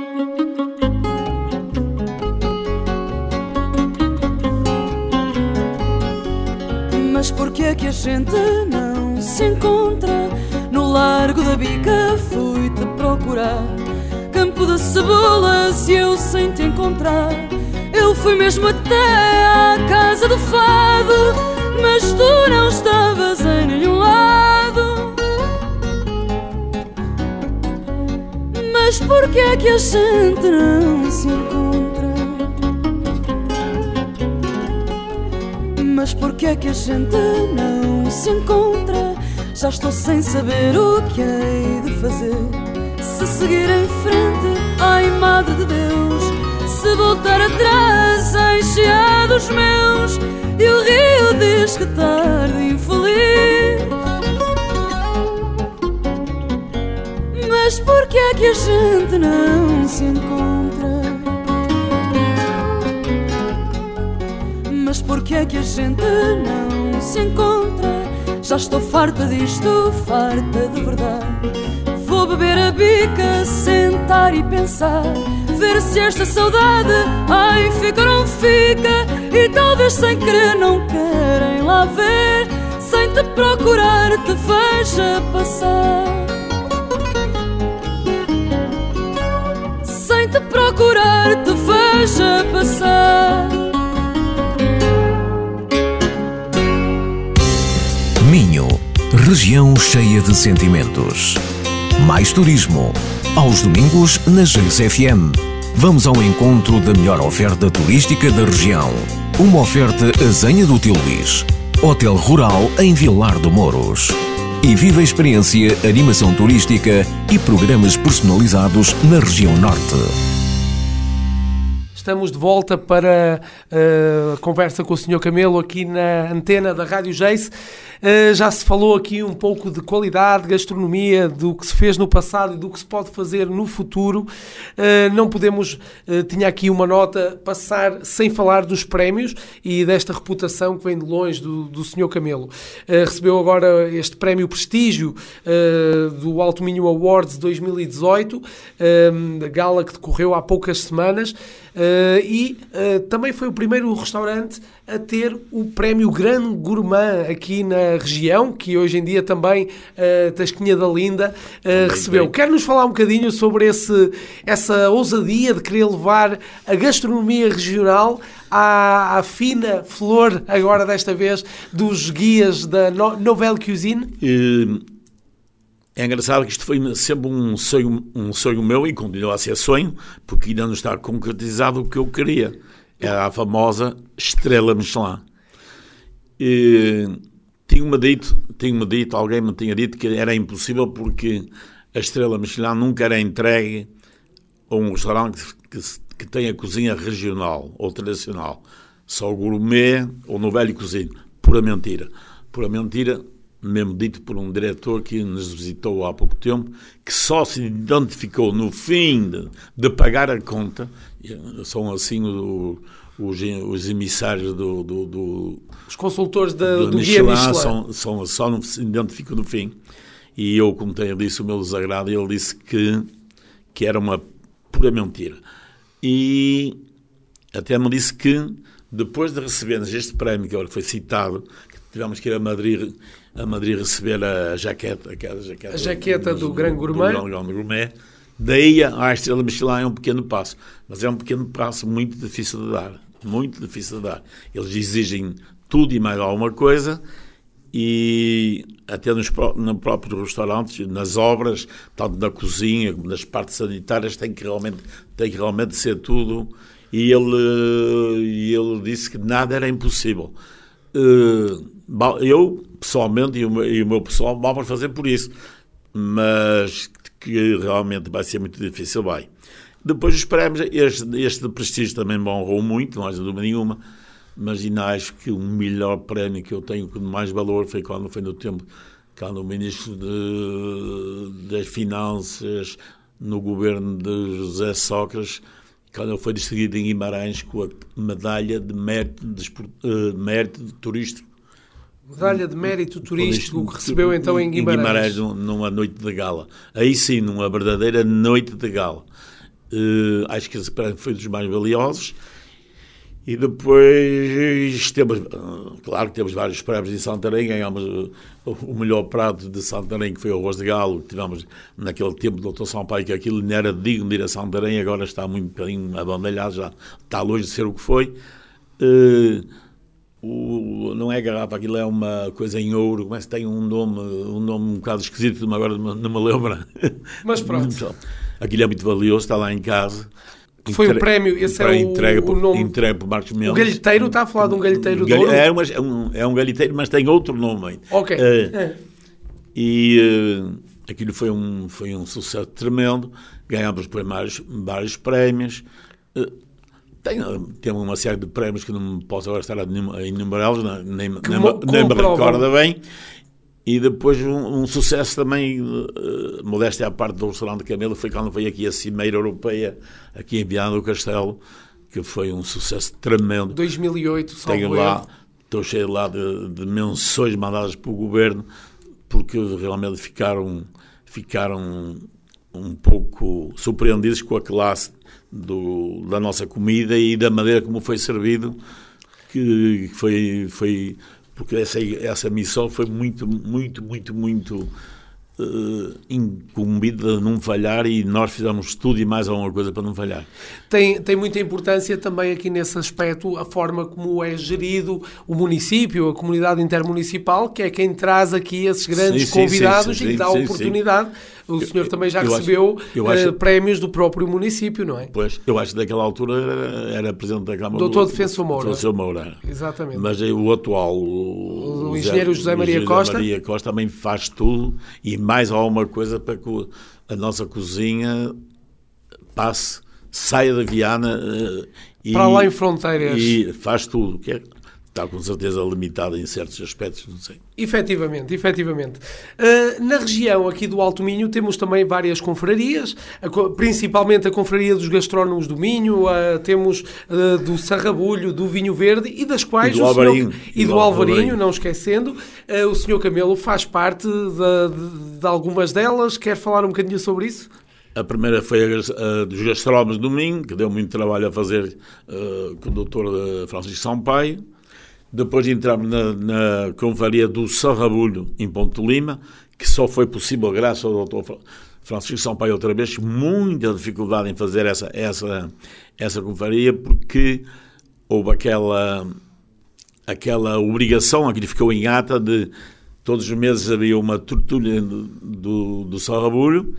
Speaker 5: Mas porquê é que a gente não se encontra? No Largo da Bica fui-te procurar, Campo de Cebolas e eu sem te encontrar. Eu fui mesmo até à Casa do Fado, mas tu não estavas em nenhum lado. Mas porquê é que a gente não se encontra? Mas porquê é que a gente não se encontra? Já estou sem saber o que hei de fazer. Se seguir em frente, ai Madre de Deus, se voltar atrás, ai chiados meus. E o rio diz que tarde infeliz. Mas porquê é que a gente não se encontra? Mas porquê é que a gente não se encontra? Já estou farta disto, farta de verdade. Vou beber a bica, sentar e pensar, ver se esta saudade, ai, fica ou não fica. E talvez sem querer não querem lá ver, sem te procurar te veja passar. Sem te procurar te veja passar.
Speaker 1: Minho, região cheia de sentimentos. Mais turismo. Aos domingos na Geis F M. Vamos ao encontro da melhor oferta turística da região. Uma oferta Azenha do Tio Luís. Hotel Rural em Vilar do Mouros. E viva a experiência, animação turística e programas personalizados na região norte.
Speaker 2: Estamos de volta para uh, a conversa com o senhor Camelo aqui na antena da Rádio Geis. Uh, já se falou aqui um pouco de qualidade, gastronomia, do que se fez no passado e do que se pode fazer no futuro. Uh, não podemos, uh, tinha aqui uma nota, passar sem falar dos prémios e desta reputação que vem de longe do, do senhor Camelo. Uh, recebeu agora este prémio Prestígio uh, do Alto Minho Awards dois mil e dezoito, uh, da gala que decorreu há poucas semanas. Uh, e uh, também foi o primeiro restaurante a ter o prémio Grande Gourmand aqui na região, que hoje em dia também uh, Tasquinha da Linda uh, recebeu. Quer-nos falar um bocadinho sobre esse, essa ousadia de querer levar a gastronomia regional à, à fina flor, agora desta vez, dos guias da no- Nouvelle Cuisine?
Speaker 3: E... É engraçado que isto foi sempre um sonho, um sonho meu e continua a ser sonho, porque ainda não está concretizado o que eu queria. Era a famosa Estrela Michelin. E Tinha-me dito, tinha-me dito, alguém me tinha dito que era impossível porque a estrela Michelin nunca era entregue a um restaurante que, que, que tenha cozinha regional ou tradicional. Só gourmet ou no velho cozinho. Pura mentira. Pura mentira, mesmo dito por um diretor que nos visitou há pouco tempo, que só se identificou no fim de, de pagar a conta. São assim o, os, os emissários do, do, do
Speaker 2: os consultores da,
Speaker 3: do,
Speaker 2: do
Speaker 3: Michelin,
Speaker 2: guia Michelin
Speaker 3: são, são, só se identificam no fim. E eu contei, ele disse o meu desagrado, e ele disse que, que era uma pura mentira. E até me disse que depois de recebermos este prémio que agora foi citado, que tivemos que ir a Madrid, a Madrid receber a jaqueta, aquela jaqueta,
Speaker 2: a jaqueta do, do, do Gran Gourmet,
Speaker 3: do Gran Gourmet, daí à estrela Michelin é um pequeno passo, mas é um pequeno passo muito difícil de dar, muito difícil de dar. Eles exigem tudo e mais alguma coisa, e até nos, nos próprios restaurantes, nas obras, tanto na cozinha como nas partes sanitárias, tem que realmente, tem que realmente ser tudo. E ele, ele disse que nada era impossível. Eu, pessoalmente, e o meu, e o meu pessoal, vamos fazer por isso. Mas que realmente vai ser muito difícil, vai. Depois os prémios, este, este prestígio também me honrou muito, não há dúvida nenhuma. Mas ainda acho que o melhor prémio que eu tenho com mais valor foi quando foi no tempo, quando o Ministro de, das Finanças, no governo de José Sócrates, quando ele foi distribuído em Guimarães com a medalha de mérito, de, uh, mérito de turístico.
Speaker 2: Medalha de mérito turístico que recebeu então em Guimarães.
Speaker 3: Em Guimarães, numa noite de gala. Aí sim, numa verdadeira noite de gala. Uh, acho que esse prémio foi dos mais valiosos. E depois temos, claro que temos vários prémios em Santarém, ganhamos o melhor prato de Santarém, que foi o arroz de galo, que tivemos naquele tempo do doutor Sampaio, que aquilo não era digno de ir a Santarém, agora está muito bocadinho abandalhado, já está longe de ser o que foi. Uh, o, não é garrafa, aquilo é uma coisa em ouro, mas tem um nome, um nome um bocado esquisito, mas agora não me lembro.
Speaker 2: Mas pronto.
Speaker 3: Aquilo é muito valioso, está lá em casa.
Speaker 2: Foi Entre... o prémio, esse é o,
Speaker 3: entrega por,
Speaker 2: o nome.
Speaker 3: Entrega por Marcos Mendes.
Speaker 2: O galheteiro, está a falar de um galheteiro de ouro?
Speaker 3: É, uma, é, um, é um galheteiro, mas tem outro nome.
Speaker 2: Ok.
Speaker 3: Uh, é. E uh, aquilo foi um, foi um sucesso tremendo. Ganhámos vários, vários prémios. Uh, tem, tem uma série de prémios que não posso agora estar a enumerá-los, nem, nem, nem, nem me recorda bem. E depois um, um sucesso também, uh, modéstia à parte do restaurante Camelo, foi quando veio aqui a Cimeira Europeia, aqui em Viana do Castelo, que foi um sucesso tremendo.
Speaker 2: dois mil e oito,
Speaker 3: Tenho lá, estou cheio lá de, de menções mandadas pelo governo, porque realmente ficaram, ficaram um pouco surpreendidos com a classe do, da nossa comida e da maneira como foi servido, que foi... foi porque essa, essa missão foi muito, muito, muito, muito uh, incumbida de não falhar, e nós fizemos tudo e mais alguma coisa para não falhar.
Speaker 2: Tem, tem muita importância também aqui nesse aspecto a forma como é gerido o município, a comunidade intermunicipal, que é quem traz aqui esses grandes sim, convidados sim, sim, sim, e dá a oportunidade. Sim. O senhor eu, também já eu recebeu acho, eu acho, uh, prémios do próprio município, não é?
Speaker 3: Pois, eu acho que naquela altura era, era presidente da Câmara...
Speaker 2: doutor Defensor Moura.
Speaker 3: Defensor Moura.
Speaker 2: Exatamente.
Speaker 3: Mas o atual... O,
Speaker 2: o engenheiro José, José Maria
Speaker 3: José
Speaker 2: Costa.
Speaker 3: Maria Costa também faz tudo e mais alguma coisa para que a nossa cozinha passe, saia da Viana... Uh, e,
Speaker 2: para lá em fronteiras.
Speaker 3: E faz tudo, que é... Está com certeza limitada em certos aspectos, não sei.
Speaker 2: Efetivamente, efetivamente. Uh, na região aqui do Alto Minho temos também várias confrarias, a, principalmente a Confraria dos Gastrónomos do Minho, uh, temos uh, do Sarrabulho, do Vinho Verde e das quais
Speaker 3: e do
Speaker 2: o
Speaker 3: Alvarinho,
Speaker 2: senhor, e do, do Alvarinho, Alvarinho, não esquecendo, uh, o senhor Camelo faz parte de, de, de algumas delas. Quer falar um bocadinho sobre isso?
Speaker 3: A primeira foi a, a dos Gastrónomos do Minho, que deu muito trabalho a fazer uh, com o doutor Francisco Sampaio. Depois entramos na, na confraria do Sarrabulho, em Ponte de Lima, que só foi possível graças ao doutor Francisco Sampaio outra vez, muita dificuldade em fazer essa, essa, essa confraria, porque houve aquela, aquela obrigação, aquilo ficou em ata, de todos os meses havia uma tertúlia do, do, do Sarrabulho,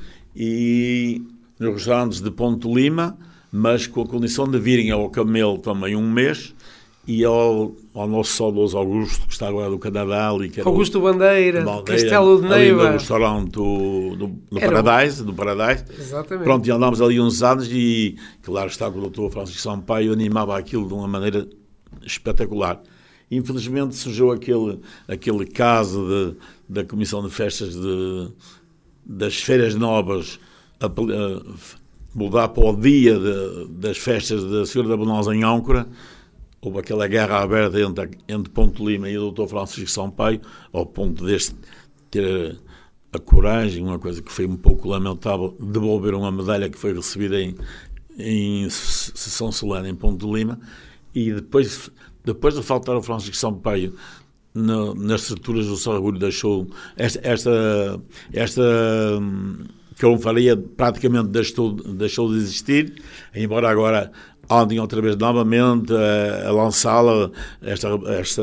Speaker 3: e nos restaurantes de Ponte de Lima, mas com a condição de virem ao Camelo também um mês, e ao, ao nosso saudoso Augusto, que está agora do Canadá. Ali, que era
Speaker 2: Augusto Bandeira,
Speaker 3: Bandeira,
Speaker 2: Castelo de Neiva.
Speaker 3: Ali no restaurante do, do, do Paradise. Do Paradise.
Speaker 2: Exatamente.
Speaker 3: Pronto, e andámos ali uns anos e, claro está, que o doutor Francisco Sampaio animava aquilo de uma maneira espetacular. Infelizmente surgiu aquele, aquele caso de, da Comissão de Festas de, das Feiras Novas a, a mudar para o dia de, das festas da Senhora da Bonança em Âncora. Houve aquela guerra aberta entre, entre Ponte Lima e o doutor Francisco Sampaio, ao ponto deste ter a coragem, uma coisa que foi um pouco lamentável, devolver uma medalha que foi recebida em, em sessão solene em Ponte Lima, e depois, depois de faltar o Francisco Sampaio na, nas estruturas do Sarrabulho, deixou esta, esta, esta confraria praticamente deixou, deixou de existir, embora agora andem outra vez novamente a, a lançá-la, esta, esta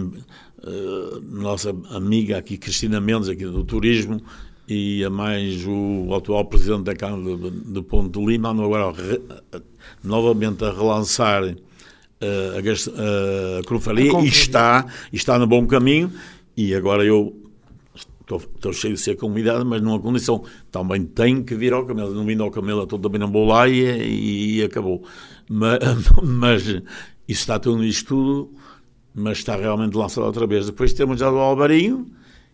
Speaker 3: uh, nossa amiga aqui, Cristina Mendes, aqui do Turismo, e a mais o atual presidente da Câmara de, de Ponte de Lima, andam agora re, novamente a relançar uh, a, a, a confraria, e está, está no bom caminho, e agora eu estou, estou cheio de ser convidado, mas numa condição, também tenho que vir ao Camelo, não vindo ao Camelo, então também não vou lá, e, e acabou. Mas, mas isso está tudo no estudo, mas está realmente lançado outra vez. Depois temos já o Alvarinho,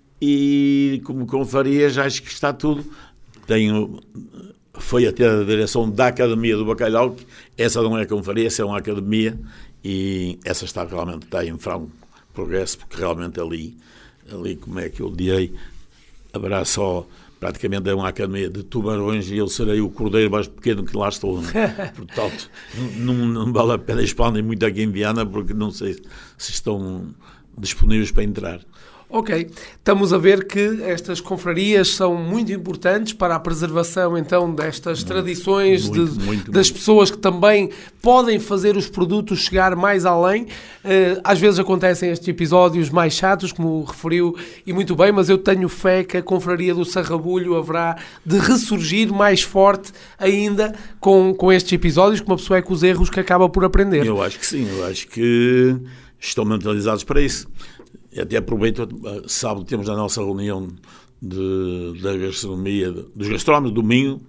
Speaker 3: e como confraria já acho que está tudo. Tenho, foi até a direção da Academia do Bacalhau, que essa não é confraria, essa é uma academia, e essa está realmente está em franco progresso, porque realmente ali, ali como é que eu direi, haverá só... Praticamente é uma academia de tubarões e eu serei o cordeiro mais pequeno que lá estou. Portanto, não, não vale a pena expandir muito aqui em Viana, porque não sei se estão disponíveis para entrar.
Speaker 2: Ok, estamos a ver que estas confrarias são muito importantes para a preservação então destas muito, tradições
Speaker 3: muito,
Speaker 2: de,
Speaker 3: muito,
Speaker 2: das
Speaker 3: muito.
Speaker 2: pessoas que também podem fazer os produtos chegar mais além. Uh, às vezes acontecem estes episódios mais chatos, como referiu, e muito bem, mas eu tenho fé que a confraria do Sarrabulho haverá de ressurgir mais forte ainda com, com estes episódios, como a pessoa é com os erros que acaba por aprender.
Speaker 3: Eu acho que sim, eu acho que estão mentalizados para isso. Até aproveito, sábado temos a nossa reunião de, da gastronomia, dos gastrónomos, domingo,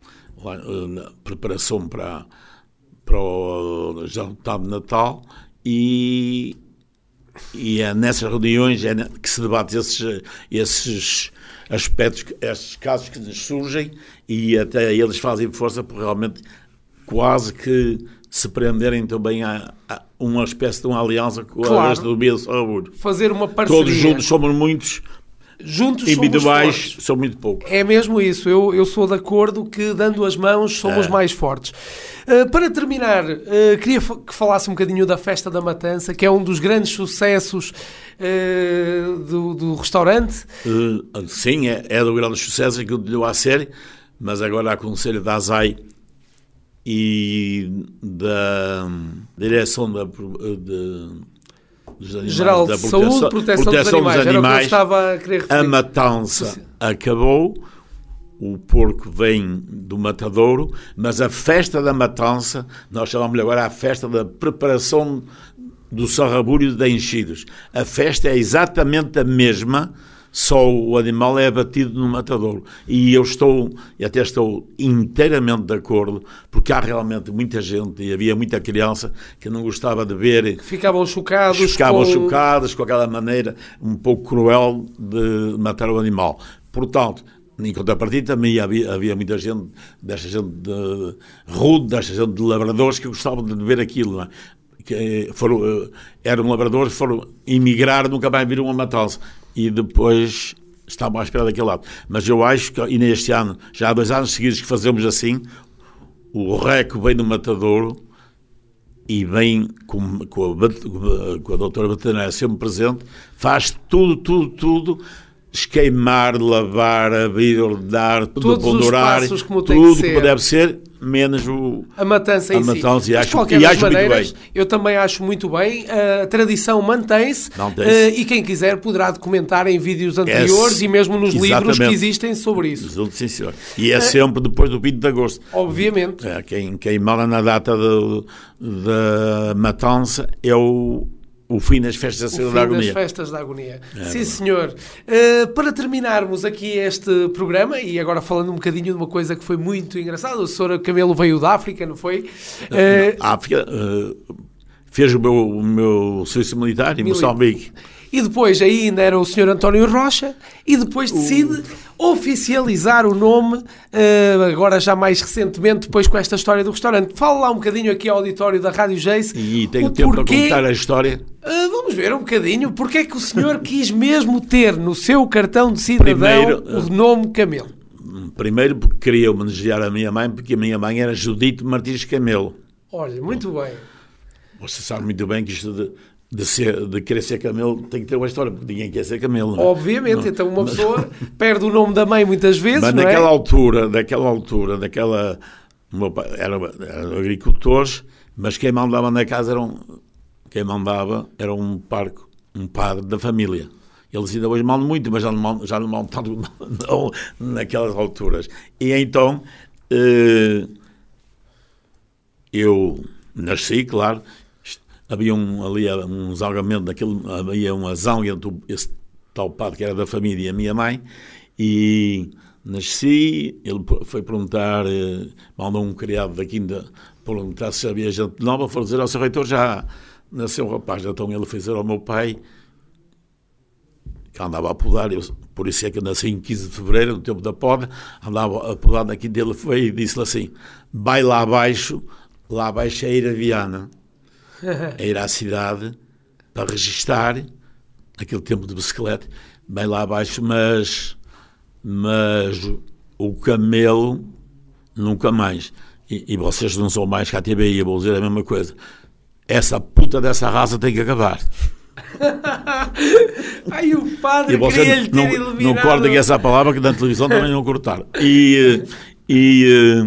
Speaker 3: na preparação para, para o jantar de Natal, e, e é nessas reuniões é que se debate esses, esses aspectos, esses casos que nos surgem, e até eles fazem força por realmente quase que se prenderem também a, a uma espécie de uma aliança com
Speaker 2: claro.
Speaker 3: a gastronomia do Sarrabulho.
Speaker 2: Fazer uma parceria.
Speaker 3: Todos juntos somos muitos,
Speaker 2: juntos
Speaker 3: individuais
Speaker 2: somos fortes.
Speaker 3: São muito poucos.
Speaker 2: É mesmo isso, eu, eu sou de acordo que dando as mãos somos é. mais fortes. Uh, para terminar, uh, queria que falasse um bocadinho da Festa da Matança, que é um dos grandes sucessos uh, do, do restaurante.
Speaker 3: Uh, sim, é, é do grande sucesso que deu à série, mas agora a Conselho da Azai e da direção da, de, dos animais,
Speaker 2: Geral de
Speaker 3: da
Speaker 2: Saúde, Proteção, proteção dos Animais, dos animais. Era o que eu estava a querer referir.
Speaker 3: A matança acabou, o porco vem do matadouro, mas a festa da matança, nós chamamos-lhe agora a festa da preparação do sarrabulho de enchidos. A festa é exatamente a mesma, só o animal é abatido no matadouro. E eu estou, e até estou inteiramente de acordo, porque há realmente muita gente, e havia muita criança, que não gostava de ver...
Speaker 2: Ficavam chocados
Speaker 3: Ficavam
Speaker 2: com...
Speaker 3: chocados com aquela maneira um pouco cruel de matar o animal. Portanto, em contrapartida, também havia, havia muita gente, desta gente de rude, desta gente de labradores, que gostavam de ver aquilo, não é? Que foram, eram labradores, foram emigrar, nunca mais viram uma matança. E depois estavam à espera daquele lado. Mas eu acho que, e neste ano, já há dois anos seguidos que fazemos assim, o Reco vem do matadouro e vem com, com, a, com a doutora veterinária sempre presente, faz tudo, tudo, tudo, esqueimar, lavar, abrir, ordenar, tudo, ponderar, tudo que, que deve ser, menos o,
Speaker 2: a matança
Speaker 3: a
Speaker 2: em
Speaker 3: matança,
Speaker 2: si.
Speaker 3: E
Speaker 2: Mas,
Speaker 3: acho,
Speaker 2: de qualquer
Speaker 3: e
Speaker 2: das
Speaker 3: acho muito
Speaker 2: maneiras,
Speaker 3: bem.
Speaker 2: eu também acho muito bem. A tradição mantém-se
Speaker 3: Mantém-se.
Speaker 2: uh, e quem quiser poderá documentar em vídeos anteriores
Speaker 3: É,
Speaker 2: e mesmo nos
Speaker 3: exatamente.
Speaker 2: livros que existem sobre isso.
Speaker 3: Sim, senhor. E é sempre depois do vinte de agosto.
Speaker 2: Obviamente.
Speaker 3: É, quem, quem mora na data da matança é o, o fim das festas da
Speaker 2: O fim
Speaker 3: da
Speaker 2: das
Speaker 3: agonia.
Speaker 2: festas da agonia.
Speaker 3: É,
Speaker 2: Sim, senhor. Uh, para terminarmos aqui este programa, e agora falando um bocadinho de uma coisa que foi muito engraçada, o senhor Camelo veio da África, não foi? Uh,
Speaker 3: A África uh, fez o meu, o meu serviço militar em Moçambique.
Speaker 2: E depois ainda era o senhor António Rocha, e depois decide oficializar o nome, uh, agora já mais recentemente, depois com esta história do restaurante. Fala lá um bocadinho aqui ao auditório da Rádio Jace.
Speaker 3: E tenho
Speaker 2: o
Speaker 3: tempo
Speaker 2: porquê...
Speaker 3: para contar a história.
Speaker 2: Uh, vamos ver um bocadinho porque é que o senhor quis mesmo ter no seu cartão de cidadão
Speaker 3: Primeiro,
Speaker 2: o nome Camelo.
Speaker 3: Primeiro porque queria homenagear a minha mãe, porque a minha mãe era Judite Martins Camelo.
Speaker 2: Olha, muito bem.
Speaker 3: Você sabe muito bem que isto de, de, ser, de querer ser camelo tem que ter uma história, porque ninguém quer ser camelo. Não é?
Speaker 2: Obviamente,
Speaker 3: não,
Speaker 2: então uma
Speaker 3: mas,
Speaker 2: pessoa perde o nome da mãe muitas vezes,
Speaker 3: mas
Speaker 2: não
Speaker 3: naquela
Speaker 2: é?
Speaker 3: altura, daquela altura, daquela... O meu pai era, era agricultores, mas quem mandava na casa era um, quem mandava era um parco, um padre da família. Eles ainda hoje mandam muito, mas já não mandam, já não mandam tanto não, naquelas alturas. E então eh, eu nasci, claro, havia um, ali um zalgamento, daquele, havia um azão entre esse tal padre que era da família e a minha mãe, e nasci, ele foi perguntar, eh, mandou um criado daqui ainda perguntar se havia gente nova, foi dizer ao seu reitor, já nasceu um rapaz, então ele foi dizer ao meu pai, que andava a podar, eu, por isso é que eu nasci em quinze de fevereiro, no tempo da poda, andava a podar daqui dele, foi e disse-lhe assim, vai lá abaixo, lá abaixo é ir a Viana, é ir à cidade para registar aquele tempo de bicicleta, vai lá abaixo, mas, mas o camelo nunca mais. E, e vocês não são mais que a T B I, eu vou dizer a mesma coisa. Essa puta dessa raça tem que acabar.
Speaker 2: Ai, o padre queria-lhe ter
Speaker 3: não,
Speaker 2: eliminado.
Speaker 3: não cortem essa palavra que na televisão também não cortaram. E, e,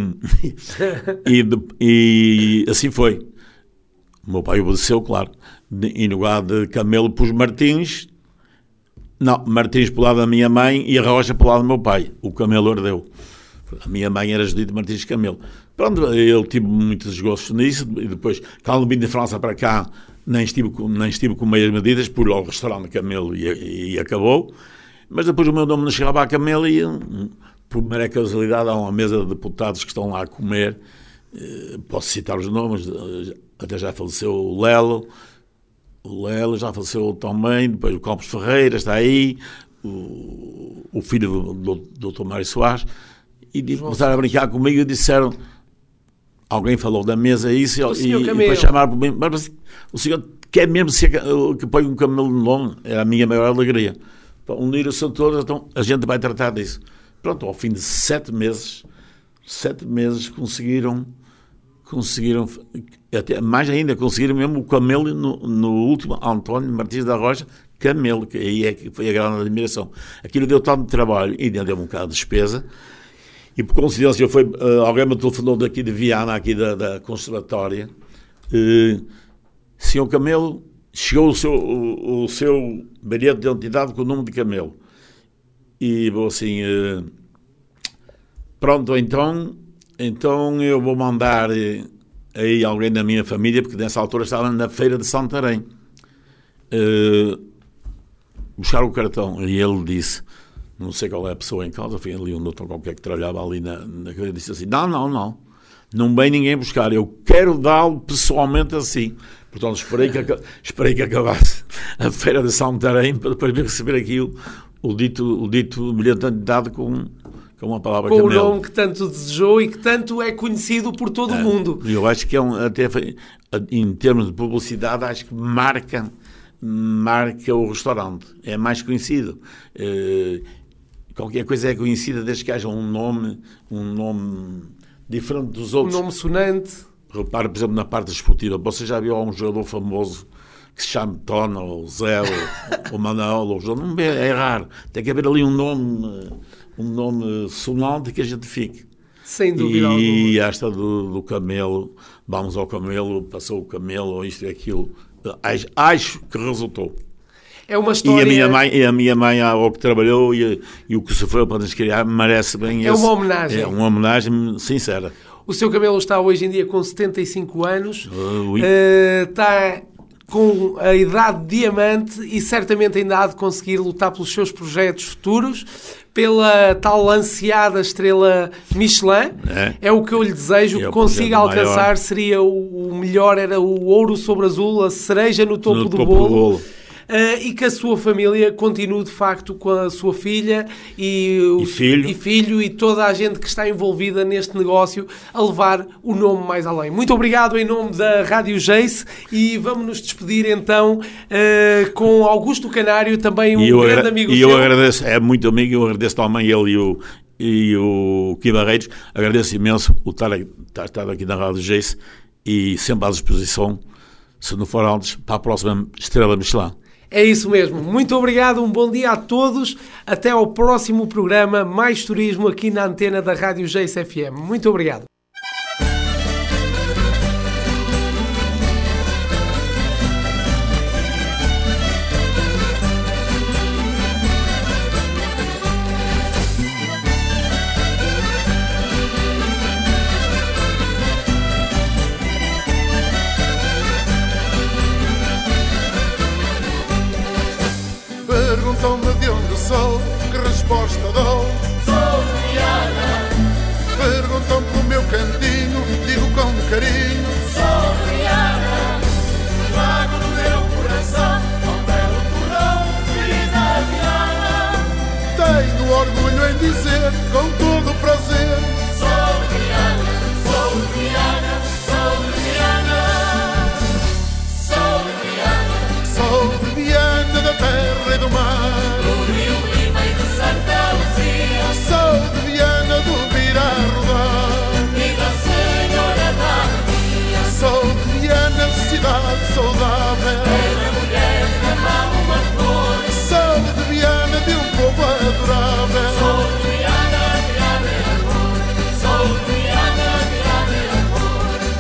Speaker 3: e, e, e assim foi. O meu pai obedeceu, claro. E no lugar de camelo pus Martins. Não, Martins para o lado da minha mãe e a Rocha para o lado do meu pai. O camelo herdeu. A minha mãe era Judite Martins Camelo. Pronto, eu tive muitos desgostos nisso. E depois, quando vim de França para cá, nem estive com, nem estive com meias medidas, por ao restaurante Camelo e, e acabou. Mas depois o meu nome não chegava a Camelo e, por mera casualidade, há uma mesa de deputados que estão lá a comer. Posso citar os nomes, até já faleceu o Lelo, o Lelo já faleceu também, depois o Campos Ferreira está aí, o, o filho do, do, do doutor Mário Soares, e começaram a brincar comigo e disseram, alguém falou da mesa isso, e, e depois chamaram por mim, mas o senhor quer mesmo ser, que põe um camelo no nome? Era a minha maior alegria. Então, uniram-se todos, então a gente vai tratar disso. Pronto, ao fim de sete meses, sete meses conseguiram, conseguiram, até mais ainda, conseguiram mesmo o camelo no, no último, António Martins da Rocha, camelo, que aí é que foi a grande admiração. Aquilo deu tanto trabalho e deu um bocado de despesa. E por coincidência, foi, uh, alguém me telefonou daqui de Viana, aqui da, da Conservatória. Uh, senhor Camelo, chegou o seu, o, o seu bilhete de identidade com o nome de Camelo. E vou assim, uh, pronto, então, então eu vou mandar uh, aí alguém da minha família, porque nessa altura estava na feira de Santarém, uh, buscar o cartão. E ele disse... não sei qual é a pessoa em causa, foi ali um doutor qualquer que trabalhava ali na, na e disse assim, não, não, não, não vem ninguém buscar, eu quero dá-lo pessoalmente assim. Portanto, esperei que, esperei que acabasse a feira de Santarém para depois receber aqui o, o dito, o dito bilhete de identidade com, com uma palavra
Speaker 2: com
Speaker 3: camelo.
Speaker 2: o nome que tanto desejou e que tanto é conhecido por todo
Speaker 3: é,
Speaker 2: o mundo.
Speaker 3: Eu acho que é um, até em termos de publicidade, acho que marca, marca o restaurante, é mais conhecido. Uh, Qualquer coisa é conhecida desde que haja um nome, um nome diferente dos outros.
Speaker 2: Um nome sonante.
Speaker 3: Repara, por exemplo, na parte esportiva. Você já viu um jogador famoso que se chama Tona, ou Zé, ou, ou Manuel, ou não é raro. Tem que haver ali um nome, um nome sonante que a gente fique.
Speaker 2: Sem dúvida
Speaker 3: E
Speaker 2: alguma.
Speaker 3: esta do, do camelo, vamos ao camelo, passou o camelo, isto e aquilo, acho, acho que resultou.
Speaker 2: É uma história...
Speaker 3: E a minha mãe, e a minha mãe ao que trabalhou e, e o que sofreu para nos criar, merece bem
Speaker 2: É
Speaker 3: esse,
Speaker 2: uma homenagem.
Speaker 3: É uma homenagem sincera.
Speaker 2: O seu camelo está hoje em dia com setenta e cinco anos,
Speaker 3: Uh, oui.
Speaker 2: uh, está com a idade de diamante e certamente ainda há de conseguir lutar pelos seus projetos futuros, pela tal ansiada estrela Michelin.
Speaker 3: É,
Speaker 2: é o que eu lhe desejo,
Speaker 3: é
Speaker 2: que
Speaker 3: o
Speaker 2: consiga
Speaker 3: projeto
Speaker 2: alcançar.
Speaker 3: maior.
Speaker 2: Seria o, o melhor, era o ouro sobre azul, a cereja no topo,
Speaker 3: No
Speaker 2: do,
Speaker 3: topo
Speaker 2: bolo.
Speaker 3: do bolo.
Speaker 2: Uh, e que a sua família continue de facto com a sua filha e, o,
Speaker 3: E filho.
Speaker 2: e filho e toda a gente que está envolvida neste negócio a levar o nome mais além. Muito obrigado em nome da Rádio Jace e vamos nos despedir então uh, com Augusto Canário, também um
Speaker 3: E eu,
Speaker 2: grande
Speaker 3: agra-
Speaker 2: amigo
Speaker 3: e
Speaker 2: seu.
Speaker 3: eu agradeço, é muito amigo, eu agradeço também ele e o, e o Kim Barreiros, agradeço imenso o estar, estar, estar aqui na Rádio Jace e sempre à disposição, se não for antes, para a próxima Estrela Michelin.
Speaker 2: É isso mesmo. Muito obrigado, um bom dia a todos. Até ao próximo programa Mais Turismo aqui na antena da Rádio Jace F M. Muito obrigado.
Speaker 6: Perguntam-me de onde sou, que resposta dou? Sou de Viana. Perguntam pelo meu cantinho, digo com carinho. Sou de Viana. Trago no meu coração um belo torão, querida Viana. Tenho orgulho em dizer, com todo o prazer. Sou de Viana, sou de Viana, sou de Viana. Sou de Viana. Sou de Viana da terra e do mar, do Rio Lima e de Santa Luzia. Sou de Viana do vir a rodar e da Senhora da Harmonia. Sou de Viana, cidade saudável, era mulher da mão uma flor. Sou de Viana, de um povo adorável. Sou de Viana, Viana e amor. Sou de Viana, Viana e amor.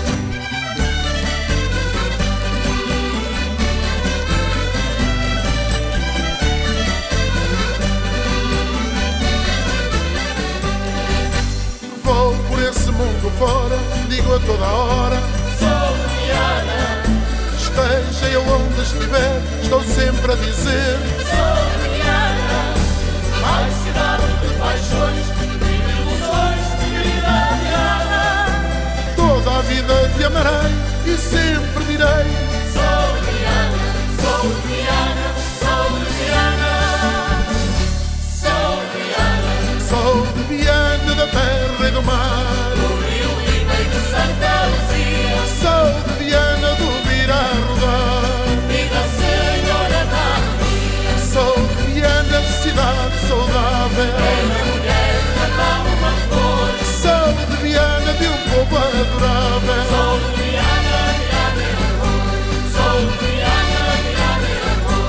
Speaker 6: Vou por esse mundo fora, digo a toda hora. Sou de Viana. Esteja eu onde estiver, estou sempre a dizer. Sou de Viana. Ai, cidade de paixões, de ilusões, querida Viana. Toda a vida te amarei e sempre direi. Sou de Viana, sou de Viana, sou de Viana. Sou de Viana. Sou de Viana da terra e do mar, do Rio Lima e de Santa Luzia. Sou de Viana do vir a rodar e da Senhora da Harmonia. Sou de Viana, cidade saudável, era mulher da mão uma flor. Sou de Viana, de um povo adorável. Sou de Viana, Viana e amor. Sou de Viana, Viana e amor.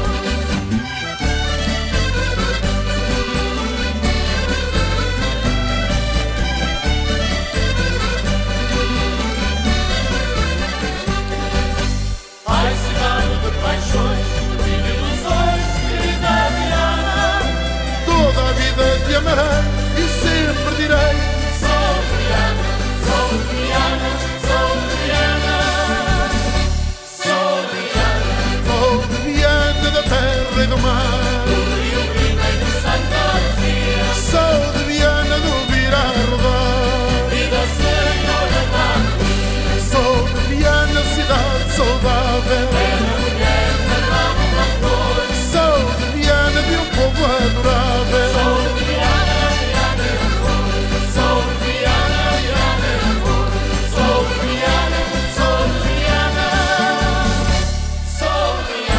Speaker 6: Ai, cidade de paixões, de ilusões, querida Viana. Toda a vida te amarei e sempre direi. Sou de Viana, sou de Viana, sou de Viana. Sou de Viana. Sou de Viana da terra e do mar, do Rio Lima e de Santa Luzia. Sou de Viana do vir a rodar e da Senhora da Harmonia. Sou de Viana, cidade saudável, era mulher da mão uma flor. Sou de Viana, de um povo adorável. Sou de Viana, Viana e amor. Sou de Viana, Viana e amor. Sou de Viana, sou de Viana. Sou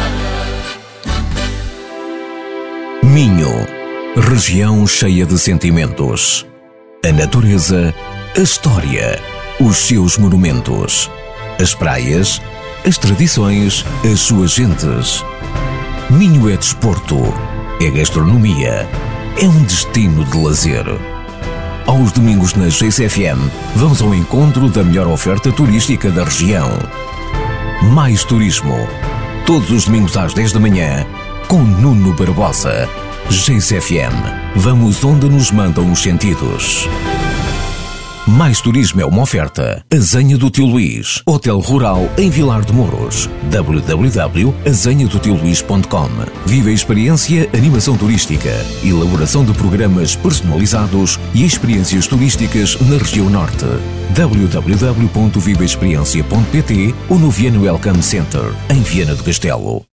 Speaker 6: de Viana.
Speaker 1: Minho, região cheia de sentimentos. A natureza, a história, os seus monumentos. As praias, as tradições, as suas gentes. Minho é desporto, é gastronomia, é um destino de lazer. Aos domingos na G C F M, vamos ao encontro da melhor oferta turística da região. Mais Turismo. Todos os domingos às dez da manhã, com Nuno Barbosa. G C F M. Vamos onde nos mandam os sentidos. Mais Turismo é uma oferta. Azenha do Tio Luís. Hotel Rural em Vilar de Mouros. w w w ponto azenha do tio luís ponto com. Viva a experiência, animação turística, elaboração de programas personalizados e experiências turísticas na região norte. w w w ponto viva experiência ponto p t ou no Viana Welcome Center, em Viana do Castelo.